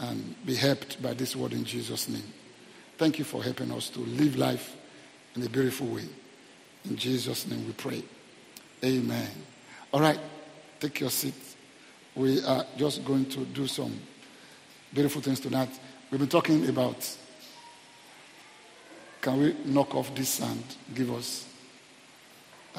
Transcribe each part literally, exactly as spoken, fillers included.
and be helped by this word in Jesus' name. Thank you for helping us to live life in a beautiful way. In Jesus' name we pray. Amen. All right, take your seat. We are just going to do some beautiful things tonight. We've been talking about, can we knock off this sand? Give us uh,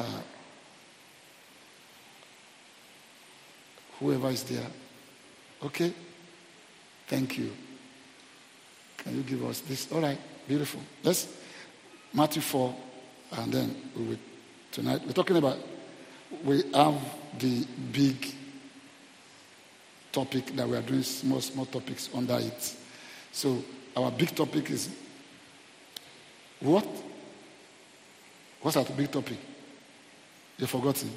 whoever is there. Okay? Thank you. Can you give us this? All right, beautiful. Let's, Matthew four, and then we will, tonight, we're talking about, we have the big topic that we are doing small, small topics under it. So our big topic is what? What's our big topic? You've forgotten.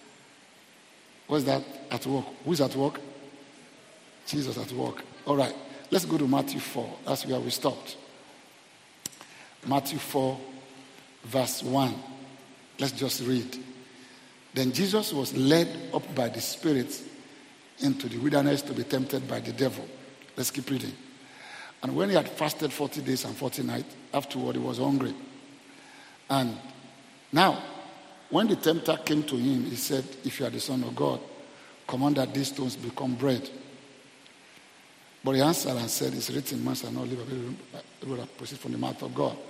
What's that? At work. Who's at work? Jesus at work. All right. Let's go to Matthew four. That's where we stopped. Matthew four, verse one. Let's just read. Then Jesus was led up by the Spirit into the wilderness to be tempted by the devil. Let's keep reading. And when he had fasted forty days and forty nights, afterward he was hungry. And now, when the tempter came to him, he said, if you are the Son of God, command that these stones become bread. But he answered and said, it's written, man shall not live by that proceed from the mouth of God.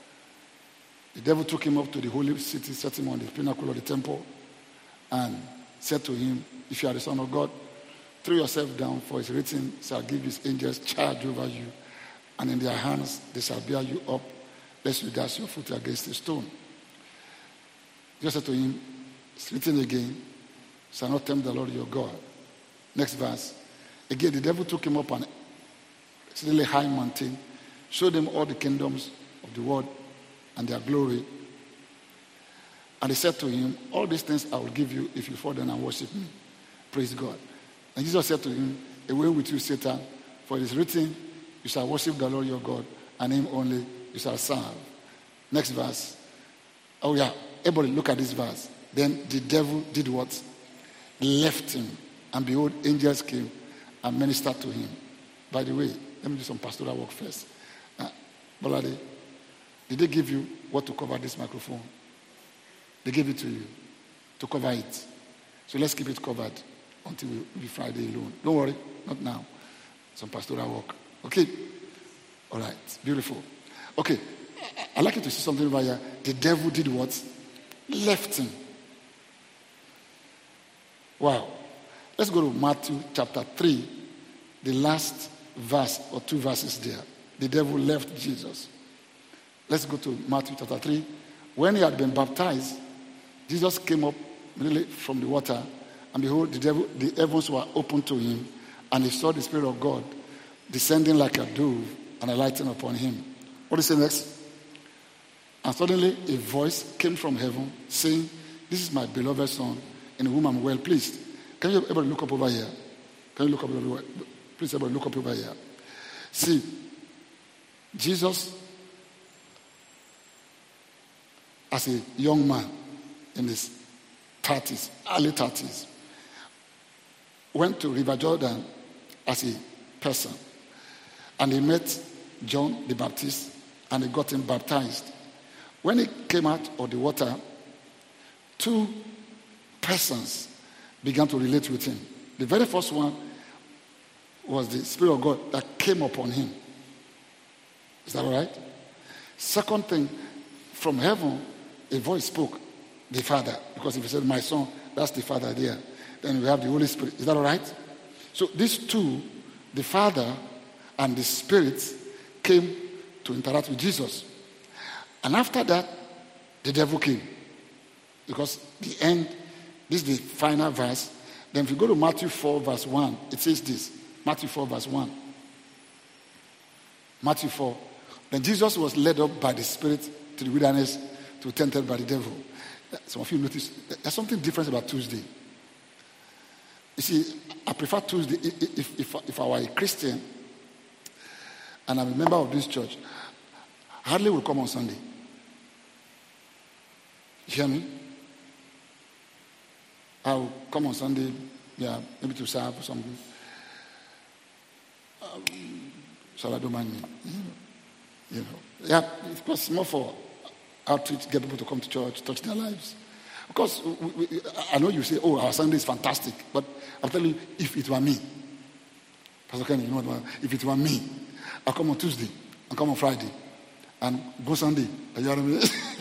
The devil took him up to the holy city, set him on the pinnacle of the temple, and said to him, if you are the Son of God, throw yourself down, for it's written, shall give his angels charge over you, and in their hands they shall bear you up, lest you dash your foot against a stone. Jesus said to him, it's written again, shall not tempt the Lord your God. Next verse. Again, the devil took him up on a exceedingly high mountain, showed him all the kingdoms of the world and their glory. And he said to him, all these things I will give you if you fall down and worship me. Praise God. And Jesus said to him, away with you, Satan, for it is written, you shall worship the Lord your God, and him only you shall serve. Next verse. Oh yeah, everybody look at this verse. Then the devil did what? Left him. And behold, angels came and ministered to him. By the way, let me do some pastoral work first. Uh, Bolade, did they give you what to cover this microphone? They gave it to you to cover it. So let's keep it covered until we be Friday alone. Don't worry, not now. Some pastoral work. Okay? All right. Beautiful. Okay. I'd like you to see something over here. The devil did what? Left him. Wow. Let's go to Matthew chapter three, the last verse or two verses there. The devil left Jesus. Let's go to Matthew chapter three. When he had been baptized, Jesus came up immediately from the water, and behold, the devil, the heavens were opened to him, and he saw the Spirit of God descending like a dove and alighting upon him. What is the next? And suddenly a voice came from heaven saying, this is my beloved Son, in whom I'm well pleased. Can you everybody look up over here? Can you look up over here? Please everybody look up over here. See, Jesus, as a young man in his thirties, early thirties, went to River Jordan as a person. And he met John the Baptist and he got him baptized. When he came out of the water, two persons began to relate with him. The very first one was the Spirit of God that came upon him. Is that all right? Second thing, from heaven, a voice spoke, the Father. Because if he said, my Son, that's the Father there. Then we have the Holy Spirit. Is that all right? So these two, the Father and the Spirit, came to interact with Jesus. And after that, the devil came. Because the end, this is the final verse. Then if you go to Matthew four, verse one, it says this. Matthew four, verse one. Matthew four. Then Jesus was led up by the Spirit to the wilderness to be tempted by the devil. Some of you notice there's something different about Tuesday. You see, I prefer Tuesday. If, if, if I were a Christian and I'm a member of this church, I hardly will come on Sunday. You hear me? I'll come on Sunday, yeah, maybe to serve or something. Shall I don't mind me? You know, yeah, it was more for outreach, get people to come to church, touch their lives. Of course, we, we, I know you say, oh, our Sunday is fantastic. But I'm telling you, if it were me, Pastor Kenny, you know what, if it were me, I'll come on Tuesday, I'll come on Friday, and go Sunday. You know what I mean?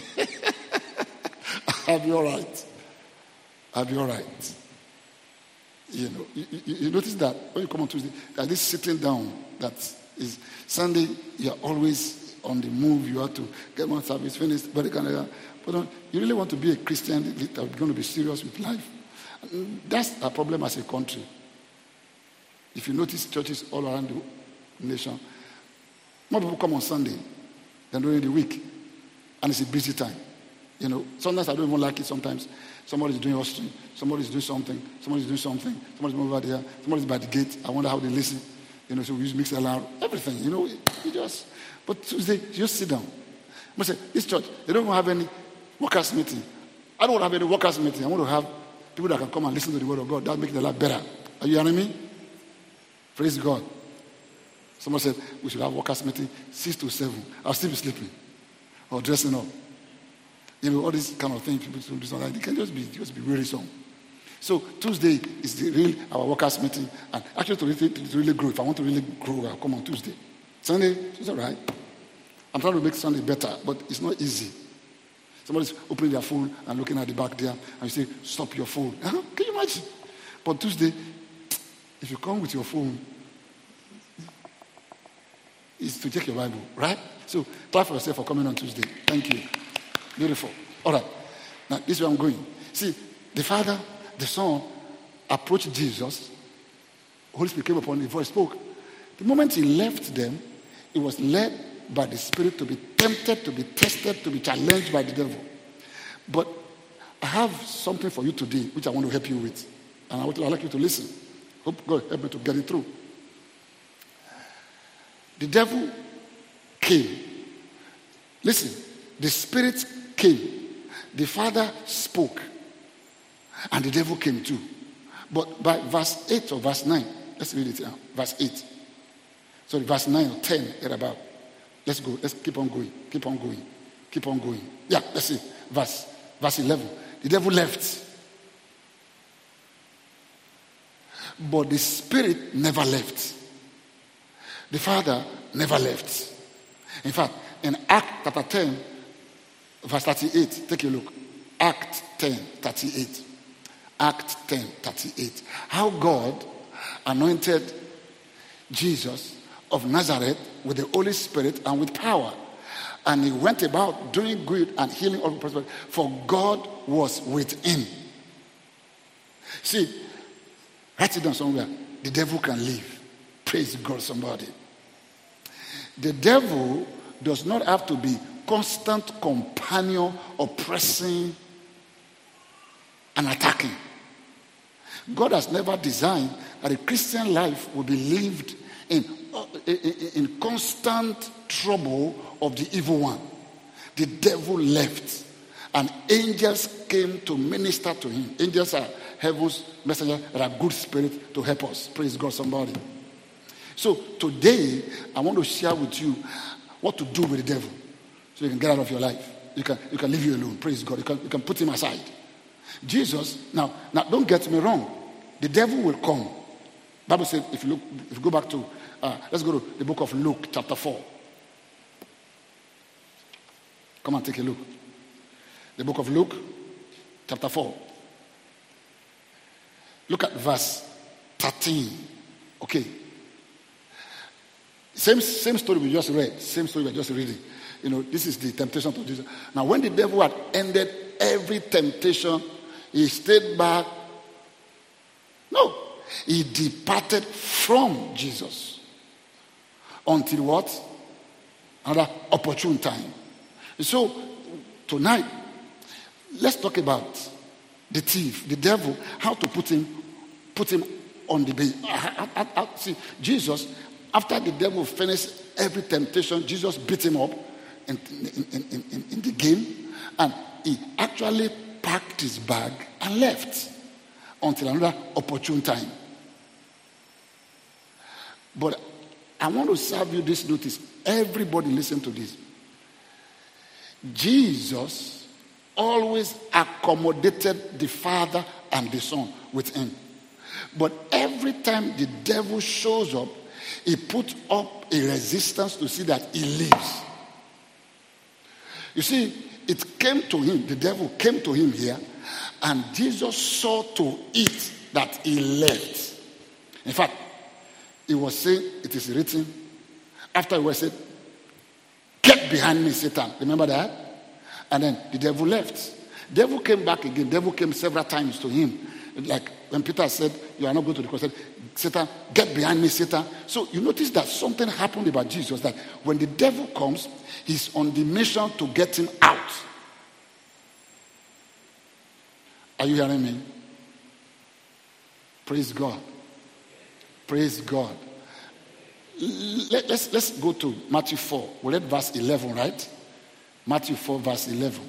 I'll be all right. I'll be all right. You know, you, you, you notice that when you come on Tuesday, that this sitting down, that is Sunday, you're always on the move, you have to get one service finished, but, kind of, but um, you really want to be a Christian that are going to be serious with life. And that's a problem as a country. If you notice churches all around the nation, more people come on Sunday than during the week, and it's a busy time. You know, sometimes I don't even like it. Sometimes somebody's doing hosting, somebody's doing something, somebody's doing something, somebody's over there, somebody's by the gate. I wonder how they listen. You know, so we use mix alarm, everything. You know, you just. But Tuesday, you just sit down. I say, this church, they don't even have any workers' meeting. I don't want to have any workers' meeting. I want to have people that can come and listen to the word of God. That makes the life better. Are you hearing me? Praise God. Someone said we should have workers' meeting six to seven. I'll still be sleeping or dressing up. You know, all these kind of things people do sometimes. They can just be just be wearisome. So Tuesday is the real our workers' meeting. And actually to really, to really grow, if I want to really grow, I'll come on Tuesday. Sunday, it's all right. I'm trying to make Sunday better, but it's not easy. Somebody's opening their phone and looking at the back there, and you say, stop your phone. Huh? Can you imagine? But Tuesday, if you come with your phone, it's to check your Bible, right? So clap for yourself for coming on Tuesday. Thank you. Beautiful. All right. Now, this is where I'm going. See, the Father, the Son, approached Jesus. Holy Spirit came upon him before he spoke. The moment he left them, he was led by the Spirit to be tempted, to be tested, to be challenged by the devil. But I have something for you today, which I want to help you with. And I would like you to listen. Hope God help me to get it through. The devil came. Listen, the Spirit came. The Father spoke. And the devil came too. But by verse eight or verse nine, let's read it now. Verse eight. Sorry, verse nine or ten, about. Let's go. Let's keep on going. Keep on going. Keep on going. Yeah, let's see. Verse, verse eleven. The devil left. But the Spirit never left. The Father never left. In fact, in Acts chapter ten, verse thirty-eight, take a look. Acts ten, thirty-eight. Acts ten, thirty-eight. How God anointed Jesus of Nazareth with the Holy Spirit and with power. And he went about doing good and healing all people, for God was with him. See, write it down somewhere. The devil can leave. Praise God, somebody. The devil does not have to be constant companion, oppressing and attacking. God has never designed that a Christian life will be lived in, in, in constant trouble of the evil one. The devil left, and angels came to minister to him. Angels are heaven's messengers that are good spirit to help us. Praise God, somebody. So today, I want to share with you what to do with the devil so you can get out of your life. You can, you can leave you alone. Praise God. You can, you can put him aside. Jesus, now, now don't get me wrong. The devil will come. Bible says, if you look, if you go back to, uh, let's go to the book of Luke, chapter four. Come and take a look. The book of Luke, chapter four. Look at verse thirteen. Okay. Same, same story we just read. Same story we just reading. You know, this is the temptation of Jesus. Now, when the devil had ended every temptation, he stayed back. No. He departed from Jesus. Until what? Another opportune time. So, tonight, let's talk about the thief, the devil, how to put him, put him on the base. I, I, I, see, Jesus, after the devil finished every temptation, Jesus beat him up in, in, in, in, in the game, and he actually packed his bag and left until another opportune time. But I want to serve you this notice. Everybody listen to this. Jesus always accommodated the Father and the Son with him. But every time the devil shows up, he puts up a resistance to see that he lives. You see, it came to him, the devil came to him here, and Jesus saw to it that he left. In fact, he was saying, it is written, after he was said, get behind me, Satan. Remember that? And then the devil left. The devil came back again. The devil came several times to him. Like when Peter said, you are not going to the cross, said, Satan, get behind me, Satan. So you notice that something happened about Jesus, that when the devil comes, he's on the mission to get him out. Are you hearing me? Praise God. Praise God. Let, let's, let's go to Matthew four. We read verse eleven, right? Matthew four, verse eleven.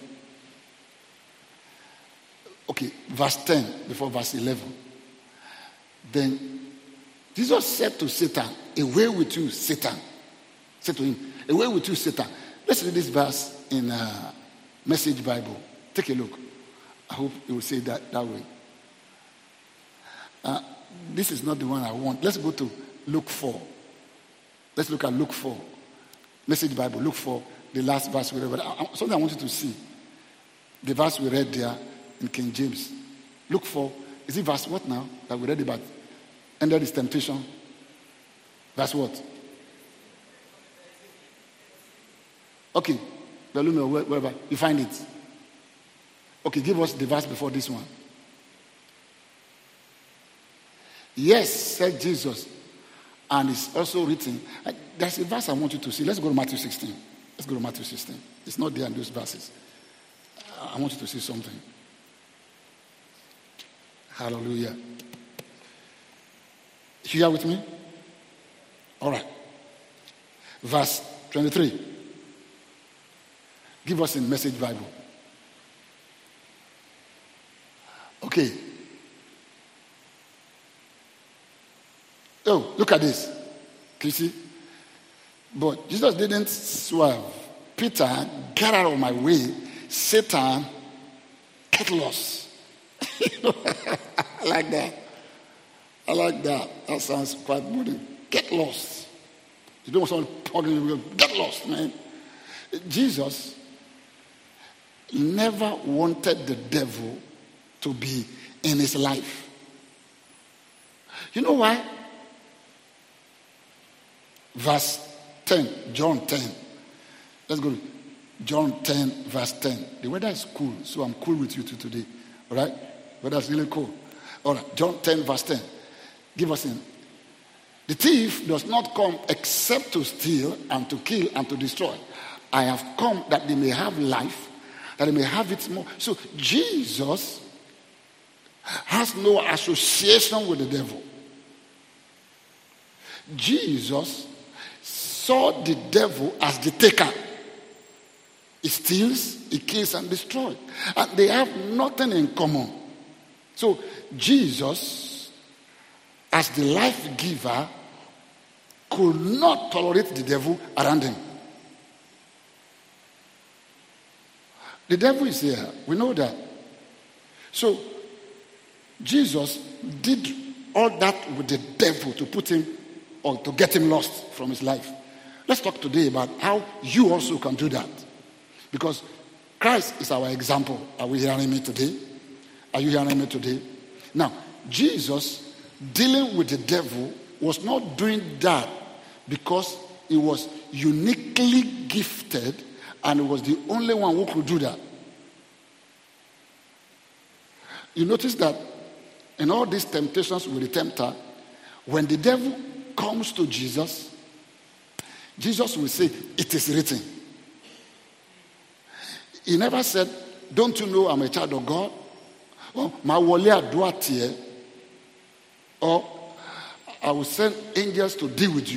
Okay, verse ten before verse eleven. Then Jesus said to Satan, away with you, Satan. Said to him, away with you, Satan. Let's read this verse in uh, Message Bible. Take a look. I hope you will say that that way. Uh, this is not the one I want. Let's go to Luke four. Let's look at Luke four. Message Bible, Luke four, the last verse we read. But I, something I want you to see. The verse we read there in King James. Luke four. Is it verse what now that we read about? Ended his temptation. Verse what? Okay. Wherever. You find it. Okay, give us the verse before this one. Yes, said Jesus. And it's also written. There's a verse I want you to see. Let's go to Matthew sixteen. Let's go to Matthew sixteen. It's not there in those verses. I want you to see something. Hallelujah. You here with me? All right. Verse twenty-three. Give us in Message Bible. Okay. Oh, look at this. Can you see? But Jesus didn't swerve. Peter, get out of my way. Satan, get lost. I like that. I like that. That sounds quite good. Get lost. You don't want someone talking to you. Get lost, man. Jesus never wanted the devil to be in his life. You know why? Verse ten, John ten. Let's go to John ten, verse ten. The weather is cool, so I'm cool with you two today. All right? Weather's really cool. All right, John ten, verse ten. Give us in. The thief does not come except to steal and to kill and to destroy. I have come that they may have life, that they may have it more. So Jesus has no association with the devil. Jesus saw the devil as the taker. He steals, he kills, and destroys. And they have nothing in common. So Jesus, as the life giver, could not tolerate the devil around him. The devil is here. We know that. So Jesus did all that with the devil to put him or to get him lost from his life. Let's talk today about how you also can do that. Because Christ is our example. Are we hearing me today? Are you hearing me today? Now, Jesus dealing with the devil was not doing that because he was uniquely gifted and he was the only one who could do that. You notice that in all these temptations with the tempter, when the devil comes to Jesus, Jesus will say, it is written. He never said, don't you know I'm a child of God? Or, my wole aduatie. Or, I will send angels to deal with you.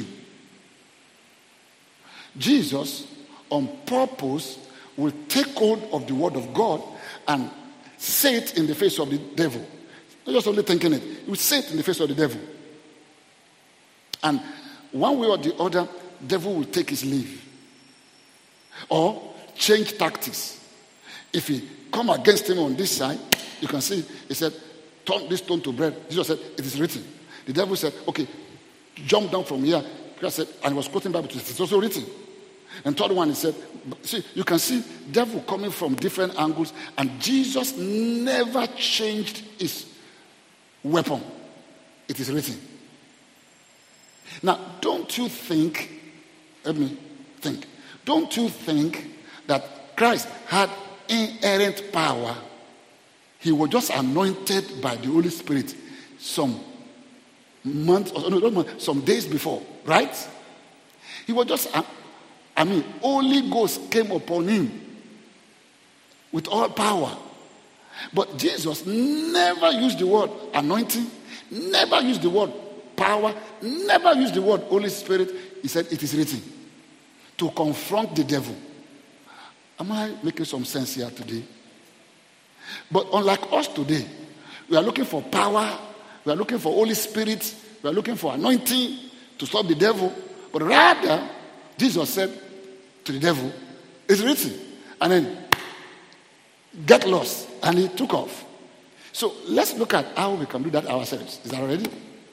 Jesus, on purpose, will take hold of the word of God and say it in the face of the devil. Not just only thinking it. He will say it in the face of the devil. And one way or the other, devil will take his leave or change tactics. If he come against him on this side, you can see, he said, turn this stone to bread. Jesus said, it is written. The devil said, okay, jump down from here. Christ said, and he was quoting Bible, it's also written. And third one, he said, see, you can see devil coming from different angles, and Jesus never changed his weapon. It is written. Now, don't you think, let me think, don't you think that Christ had inherent power? He was just anointed by the Holy Spirit some months, or no, no, some days before, right? He was just, I mean, Holy Ghost came upon him with all power. But Jesus never used the word anointing, never used the word power, never used the word Holy Spirit. He said it is written to confront the devil. Am I making some sense here today? But unlike us today, we are looking for power, we are looking for Holy Spirit, we are looking for anointing to stop the devil. But rather, Jesus said to the devil, it's written. And then, get lost. And he took off. So let's look at how we can do that ourselves. Is that ready?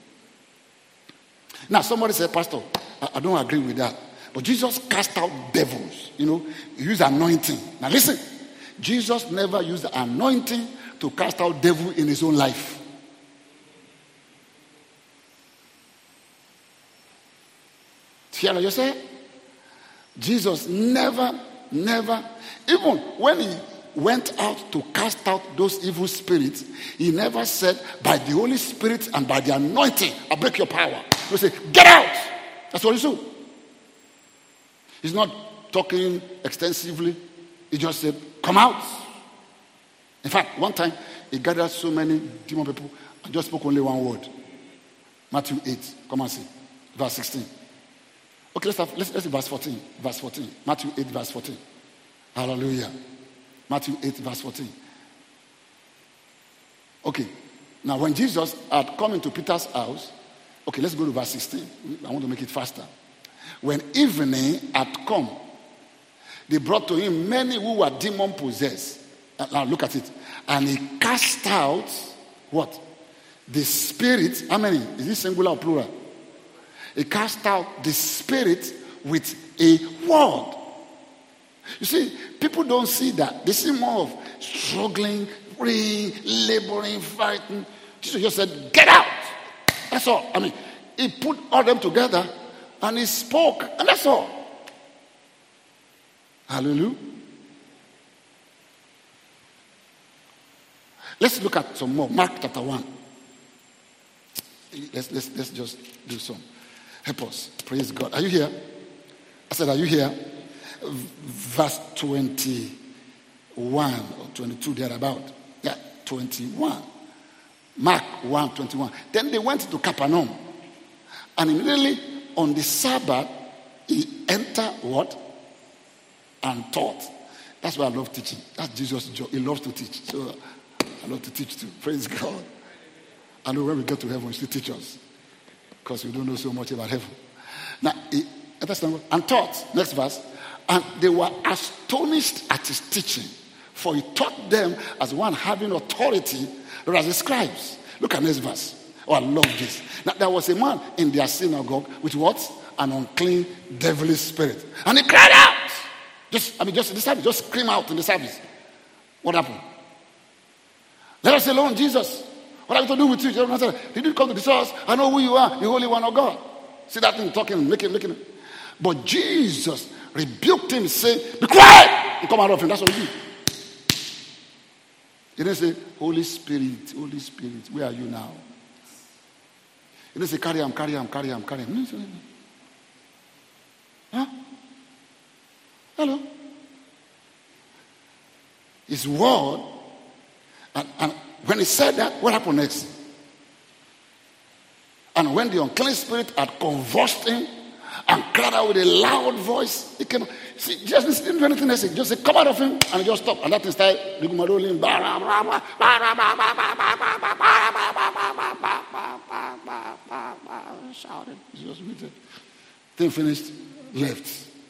Now, somebody said, Pastor, I, I don't agree with that. But Jesus cast out devils. You know, he used anointing. Now listen, Jesus never used anointing to cast out devil in his own life. Hear what you say? Jesus never, never, even when he went out to cast out those evil spirits, he never said, by the Holy Spirit and by the anointing, I break your power. He said, get out. That's what he said. He's not talking extensively. He just said, come out. In fact, one time, he gathered so many demon people and just spoke only one word. Matthew eight. Come and see. Verse sixteen. Okay, let's have, let's, let's see verse fourteen. Verse fourteen. Matthew eight, verse fourteen. Hallelujah. Matthew eight, verse fourteen. Okay. Now, when Jesus had come into Peter's house, okay, let's go to verse sixteen. I want to make it faster. When evening had come, they brought to him many who were demon possessed. Now look at it. And he cast out what? The spirit. How many? Is this singular or plural? He cast out the spirit with a word. You see, people don't see that. They see more of struggling, praying, laboring, fighting. Jesus just said, get out. That's all. I mean, he put all them together and he spoke, and that's all. Hallelujah. Let's look at some more. Mark chapter one. Let's, let's, let's just do some. Help us. Praise God. Are you here? I said, are you here? Verse twenty-one or twenty-two, thereabout. Yeah, twenty-one. Mark one, twenty-one. Then they went to Capernaum. And immediately on the Sabbath, he entered what? And taught. That's why I love teaching. That's Jesus' job. He loves to teach. So I love to teach too. Praise God. I know when we get to heaven, he still teach us. Because we don't know so much about heaven. Now, he entered and taught. Next verse. And they were astonished at his teaching. For he taught them as one having authority, or as the scribes. Look at next verse. Oh, I love this. Now, there was a man in their synagogue with what? An unclean, devilish spirit. And he cried out. Just, I mean, just in the service. Just scream out in the service. What happened? Let us alone, Jesus. What have you to do with you? He didn't come to this house. I know who you are, the Holy One of God. See that thing talking, making, making. But Jesus rebuked him, saying, be quiet! And come out of him. That's what he did. He didn't say, Holy Spirit, Holy Spirit, where are you now? He didn't say, carry him, carry him, carry him, carry him. Huh? Hello? His word. And, and when he said that, what happened next? And when the unclean spirit had convulsed him and cried out with a loud voice, he came. See, Jesus didn't do anything else. He just said, come out of him, and he just stopped. And that thing started rigmaroling. Shouted. He just waited. Thing finished, left.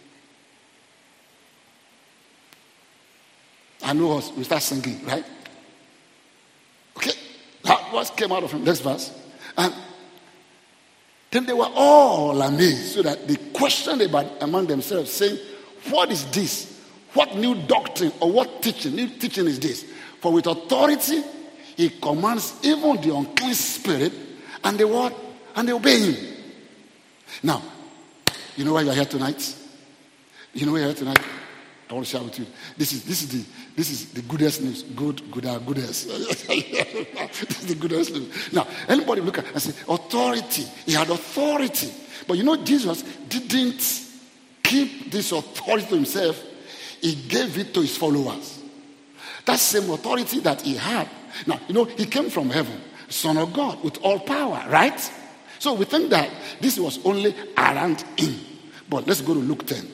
I know us, we start singing, right? Okay, that was came out of him. Next verse. And then they were all amazed, so that they questioned about among themselves, saying, what is this? What new doctrine or what teaching, new teaching is this? For with authority, he commands even the unclean spirit, and they what? And they obey him. Now, you know why you are here tonight? You know why you are here tonight? I want to share with you. This is this is the this is the goodest news. Good, good, uh, goodest. This is the goodest news. Now, anybody look at and say authority. He had authority, but you know Jesus didn't keep this authority to himself. He gave it to his followers. That same authority that he had. Now, you know, he came from heaven, Son of God, with all power, right? So we think that this was only around him. But let's go to Luke ten.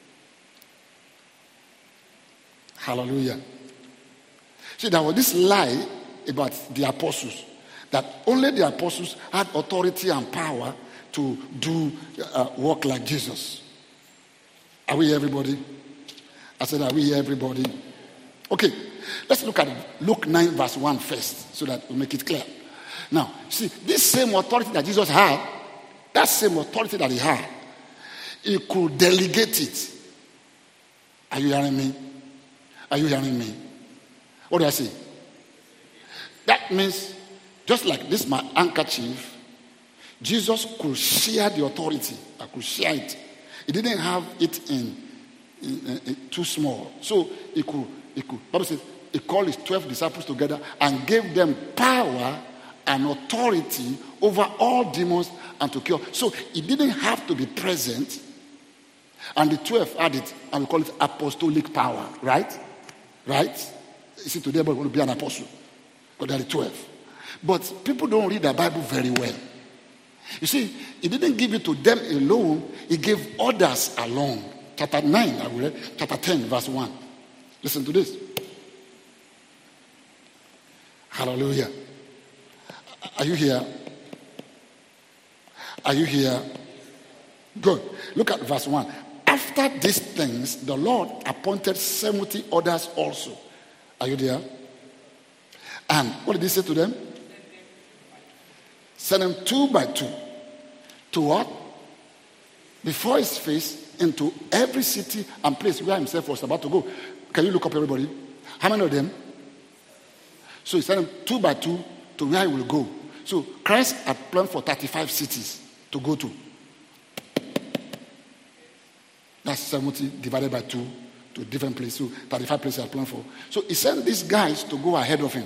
Hallelujah. See, there was this lie about the apostles, that only the apostles had authority and power to do uh, work like Jesus. Are we here, everybody? I said, are we here, everybody? Okay, let's look at Luke nine verse one first, so that we make it clear. Now, see, this same authority that Jesus had, that same authority that he had, he could delegate it. Are you hearing me? Are you hearing me? What do I say? That means, just like this my handkerchief, Jesus could share the authority. I could share it. He didn't have it in, in, in, in too small. So he could, he could, Bible says, he called his twelve disciples together and gave them power and authority over all demons and to cure. So he didn't have to be present. And the twelve had it, and we call it apostolic power, right? Right? You see, today everybody want to be an apostle, but there are twelve. But people don't read the Bible very well. You see, he didn't give it to them alone, he gave others along. Chapter nine, I will read, chapter ten, verse one. Listen to this. Hallelujah. Are you here? Are you here? Good. Look at verse one. After these things, the Lord appointed seventy others also. Are you there? And what did he say to them? Send them two by two. To what? Before his face, into every city and place where himself was about to go. Can you look up, everybody? How many of them? So he sent them two by two to where he will go. So Christ had planned for thirty-five cities to go to. That's seventy divided by two to different places. So thirty-five places I planned for. So he sent these guys to go ahead of him.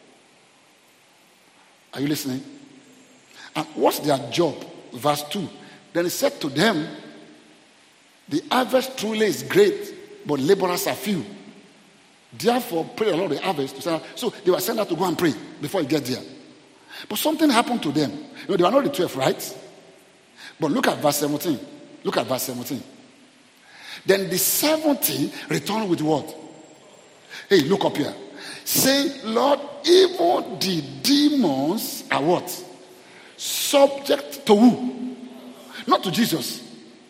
Are you listening? And what's their job? Verse two. Then he said to them, the harvest truly is great, but laborers are few. Therefore, pray along the harvest to send out. So they were sent out to go and pray before he gets there. But something happened to them. You know, they were not the twelve, right? But look at verse seventeen. Look at verse seventeen. Then the seventy returned with what? Hey, look up here. Saying, Lord, even the demons are what? Subject to who? Not to Jesus.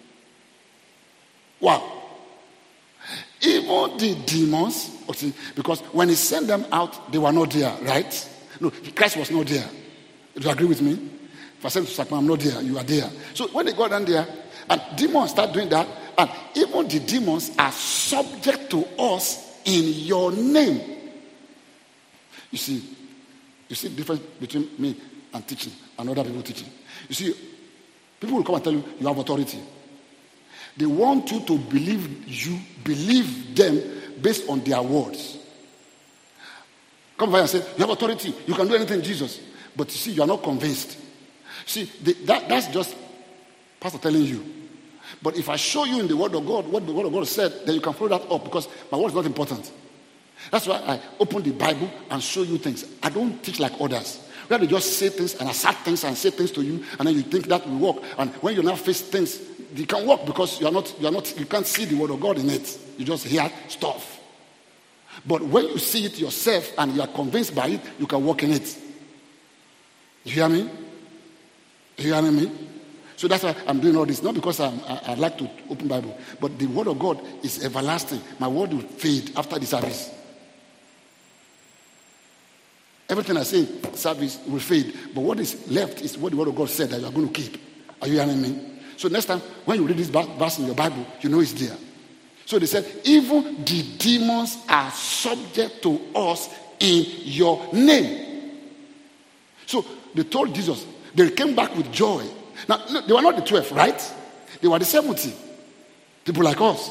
Wow. Even the demons, okay, because when he sent them out, they were not there, right? No, Christ was not there. Do you agree with me? If I said to Sakman, I'm not there, you are there. So when they got down there, and demons start doing that, and even the demons are subject to us in your name. You see, you see the difference between me and teaching and other people teaching. You see, people will come and tell you, you have authority. They want you to believe you, believe them based on their words. Come by and say, you have authority, you can do anything, Jesus. But you see, you are not convinced. See, the, that, that's just Pastor telling you. But if I show you in the Word of God what the Word of God said, then you can follow that up, because my word is not important. That's why I open the Bible and show you things. I don't teach like others, where they just say things and assert things and say things to you, and then you think that will work. And when you now face things, they can work because you are not, you are not, you can't see the Word of God in it. You just hear stuff. But when you see it yourself and you are convinced by it, you can walk in it. You hear me? You hearing me? So that's why I'm doing all this. Not because I'm, I, I like to open Bible, but the word of God is everlasting. My word will fade after the service. Everything I say in service will fade. But what is left is what the word of God said that you are going to keep. Are you hearing me? So next time, when you read this verse in your Bible, you know it's there. So they said, even the demons are subject to us in your name. So they told Jesus, they came back with joy. Now, no, they were not the twelve, right? They were the seventy. People like us.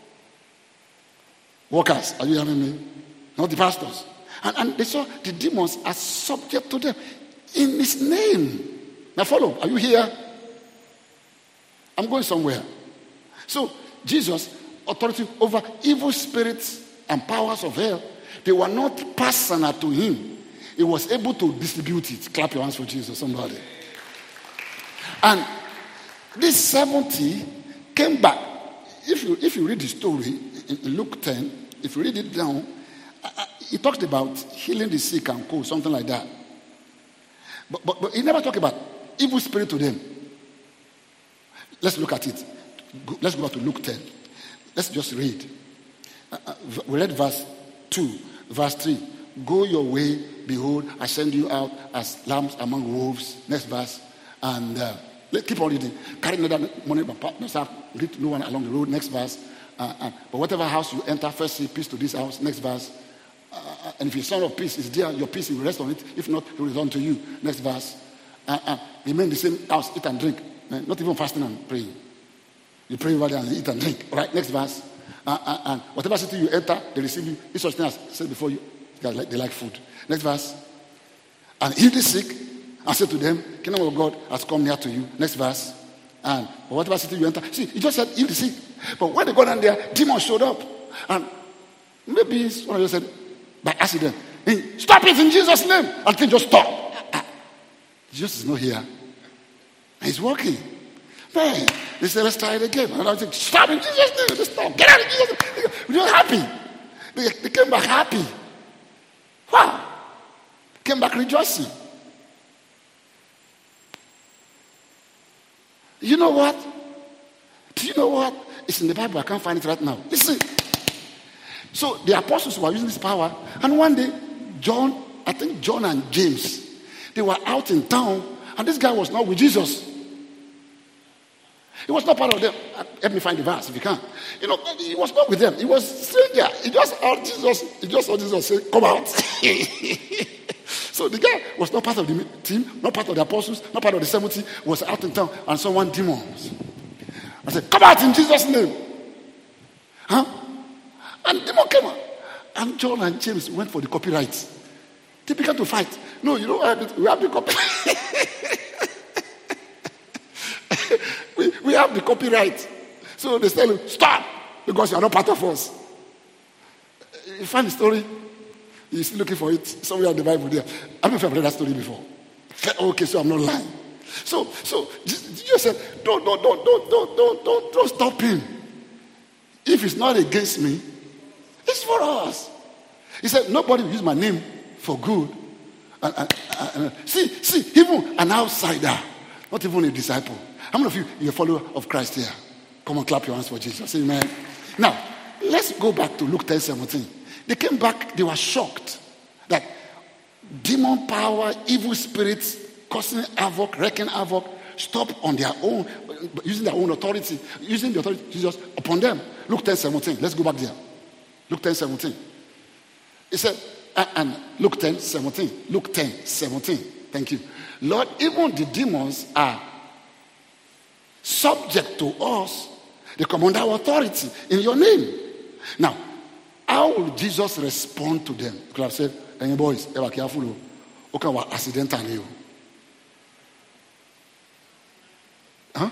Workers, are you hearing me? Not the pastors. And, and they saw the demons are subject to them in his name. Now follow, are you here? I'm going somewhere. So Jesus, authority over evil spirits and powers of hell, they were not personal to him. He was able to distribute it. Clap your hands for Jesus, somebody. And this seventy came back. If you if you read the story in Luke ten, if you read it down, he talks about healing the sick and cold, something like that. But, but, but he never talked about evil spirit to them. Let's look at it. Let's go back to Luke ten. Let's just read. Uh, we read verse two, verse three. Go your way, behold, I send you out as lambs among wolves. Next verse. And uh, keep on reading. Carry another money, but not have read no one along the road. Next verse. Uh, uh, but whatever house you enter, first say peace to this house. Next verse. Uh, and if your son of peace is there, your peace will rest on it. If not, it will return to you. Next verse. Uh, uh, remain the same house, eat and drink. Uh, not even fasting and praying. You pray over there and eat and drink. All right, next verse. Uh, uh, and whatever city you enter, they receive you. Each such thing as said before you, they like, they like food. Next verse. And heal the sick and say to them, kingdom of God has come near to you. Next verse. And whatever city you enter, see, he just said heal the sick. But when they got down there, demons showed up. And maybe one of you said, by accident, hey, stop it in Jesus' name. And the thing just stop. Uh, Jesus is not here. And he's working. Man, they said, let's try it again. And I said, stop in Jesus' name. Let's stop. Get out of Jesus' name. They were happy. They, they came back happy. Wow. Came back rejoicing. You know what? Do you know what? It's in the Bible. I can't find it right now. Listen. So the apostles were using this power. And one day, John, I think John and James, they were out in town. And this guy was not with Jesus. He was not part of them. Help me find the verse if you can. You know, he was not with them. He was stranger. He just heard Jesus. He just heard Jesus say, come out. So the guy was not part of the team, not part of the apostles, not part of the seventy, was out in town and saw one demon. I said, come out in Jesus' name. Huh? And the demon came out. And John and James went for the copyright. They began to fight. No, you know, we have the copyright. we, we have the copyright. So they said, stop, because you are not part of us. You find the story? You're still looking for it somewhere in the Bible there. I don't know if I've read that story before. Okay, so I'm not lying. So, so Jesus said, don't, don't, don't, don't, don't, don't, don't, don't stop him. If it's not against me, it's for us. He said, nobody will use my name for good. And, and, and, and, see, see, even an outsider, not even a disciple. How many of you are a follower of Christ here? Come on, clap your hands for Jesus. Amen. Now, let's go back to Luke ten seventeen. They came back, they were shocked that demon power, evil spirits, causing havoc, wrecking havoc, stop on their own, using their own authority, using the authority of Jesus upon them. Luke ten seventeen. Let's go back there. Luke ten seventeen. He said, and Luke ten seventeen. Luke ten seventeen. Thank you. Lord, even the demons are subject to us. They come under our authority in your name. Now, how will Jesus respond to them? You could have said, hey boys, they were careful. Okay, what accidental you? Huh?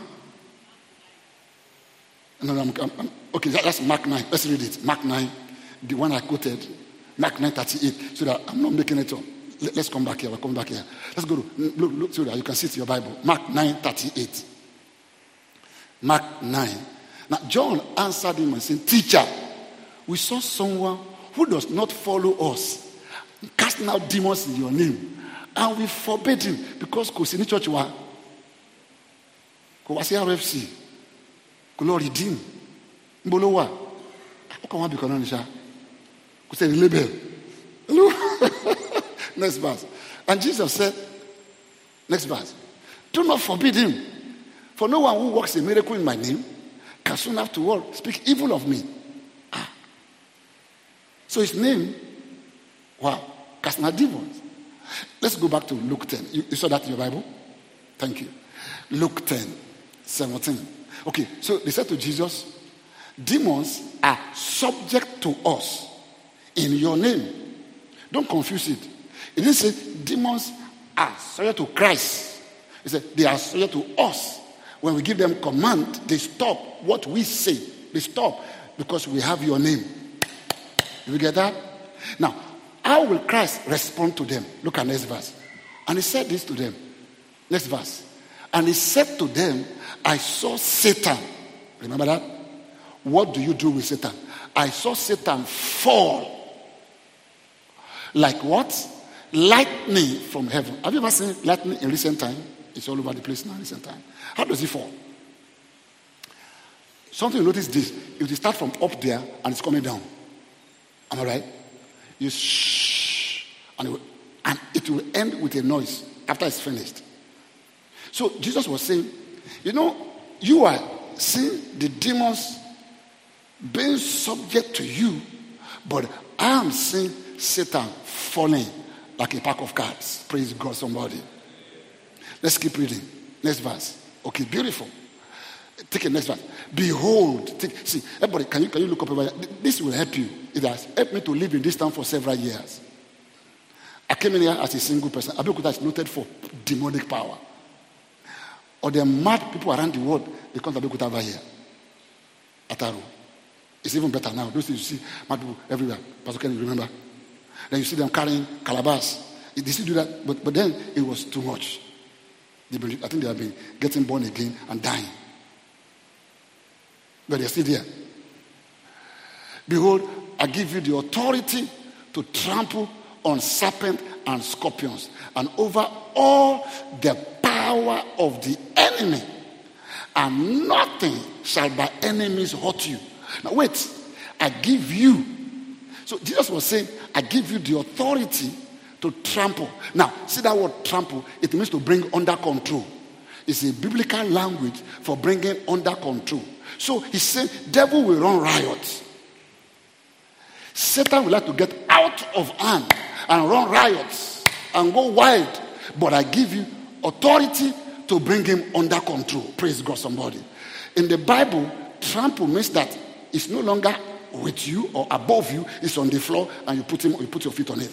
No, I'm, I'm, I'm, okay, that's Mark nine. Let's read it. Mark nine, the one I quoted. Mark nine thirty-eight. So that I'm not making it up. Let, let's come back here. We'll come back here. Let's go to, look, look, so that you can see it in your Bible. Mark nine thirty-eight. Mark nine. Now, John answered him and said, teacher, we saw someone who does not follow us, casting out demons in your name, and we forbade him because Kosini Church was. Kò wá sí R F C. Kò lọ redeem. Níbo ló wà? Ó kàn wá bí kan náà ní ṣá. Kò sẹ́ni label. Next verse. And Jesus said, next verse, do not forbid him. For no one who works a miracle in my name can soon afterward speak evil of me. Ah. So his name, wow, cast out demons. Let's go back to Luke ten. You, you saw that in your Bible? Thank you. Luke ten, seventeen. Okay, so they said to Jesus, demons are subject to us in your name. Don't confuse it. It didn't say demons are subject to Christ. It said they are subject to us. When we give them command, they stop what we say. They stop because we have your name. Do you get that? Now, how will Christ respond to them? Look at next verse. And he said this to them. Next verse. And he said to them, I saw Satan. Remember that? What do you do with Satan? I saw Satan fall. Like what? Lightning from heaven. Have you ever seen lightning in recent time? It's all over the place now in recent time. How does it fall? Something you notice this. It will start from up there and it's coming down. Am I right? You shh, and it, will, and it will end with a noise after it's finished. So Jesus was saying, you know, you are seeing the demons being subject to you, but I am seeing Satan falling like a pack of cards. Praise God, somebody. Let's keep reading. Next verse. Okay, beautiful. Take a next verse. Behold, take, see, everybody, can you can you look up over here? This will help you. It has helped me to live in this town for several years. I came in here as a single person. Abeokuta is noted for demonic power. Or the mad people around the world, they come to Abeokuta over here. Ataru. It's even better now. Those things you see, mad people everywhere. Pastor Kenny, remember? Then you see them carrying calabash. They still do that, but, but then it was too much. They been, I think they have been getting born again and dying. But they're still there. Behold, I give you the authority to trample on serpents and scorpions and over all the power of the enemy. And nothing shall by enemies hurt you. Now wait, I give you. So Jesus was saying, I give you the authority to trample. Now, see that word trample, it means to bring under control. It's a biblical language for bringing under control. So he's saying, devil will run riot. Satan will like to get out of hand and run riots and go wild. But I give you authority to bring him under control. Praise God, somebody. In the Bible, trample means that it's no longer with you or above you. It's on the floor and you put him, you put your feet on it.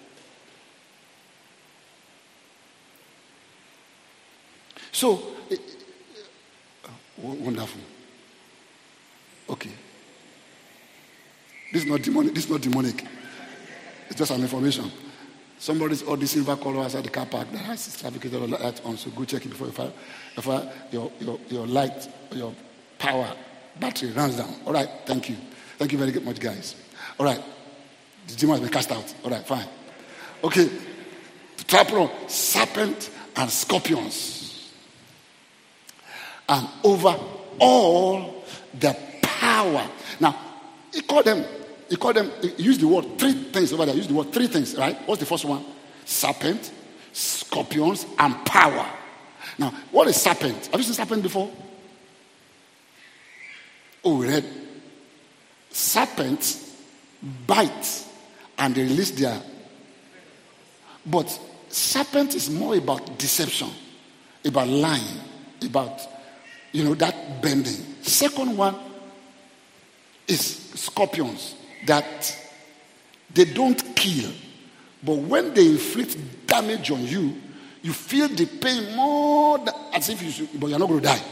So, wonderful. Okay. This is not demonic. This is not demonic. It's just an information. Somebody's all the silver color outside the car park that has certificate of light on. So go check it before you fire. Before your, your, your light, your power, battery runs down. All right. Thank you. Thank you very much, guys. All right. The demon has been cast out. All right. Fine. Okay. To trample on serpent and scorpions. And over all the power. Now, he called them, he called them, he used the word three things over there. He used the word three things, right? What's the first one? Serpent, scorpions, and power. Now, what is serpent? Have you seen serpent before? Oh, we read. Serpents bite and they release their. But serpent is more about deception, about lying, about, you know, that bending. Second one is scorpions, that they don't kill, but when they inflict damage on you, you feel the pain more than, as if you should, but you're not going to die.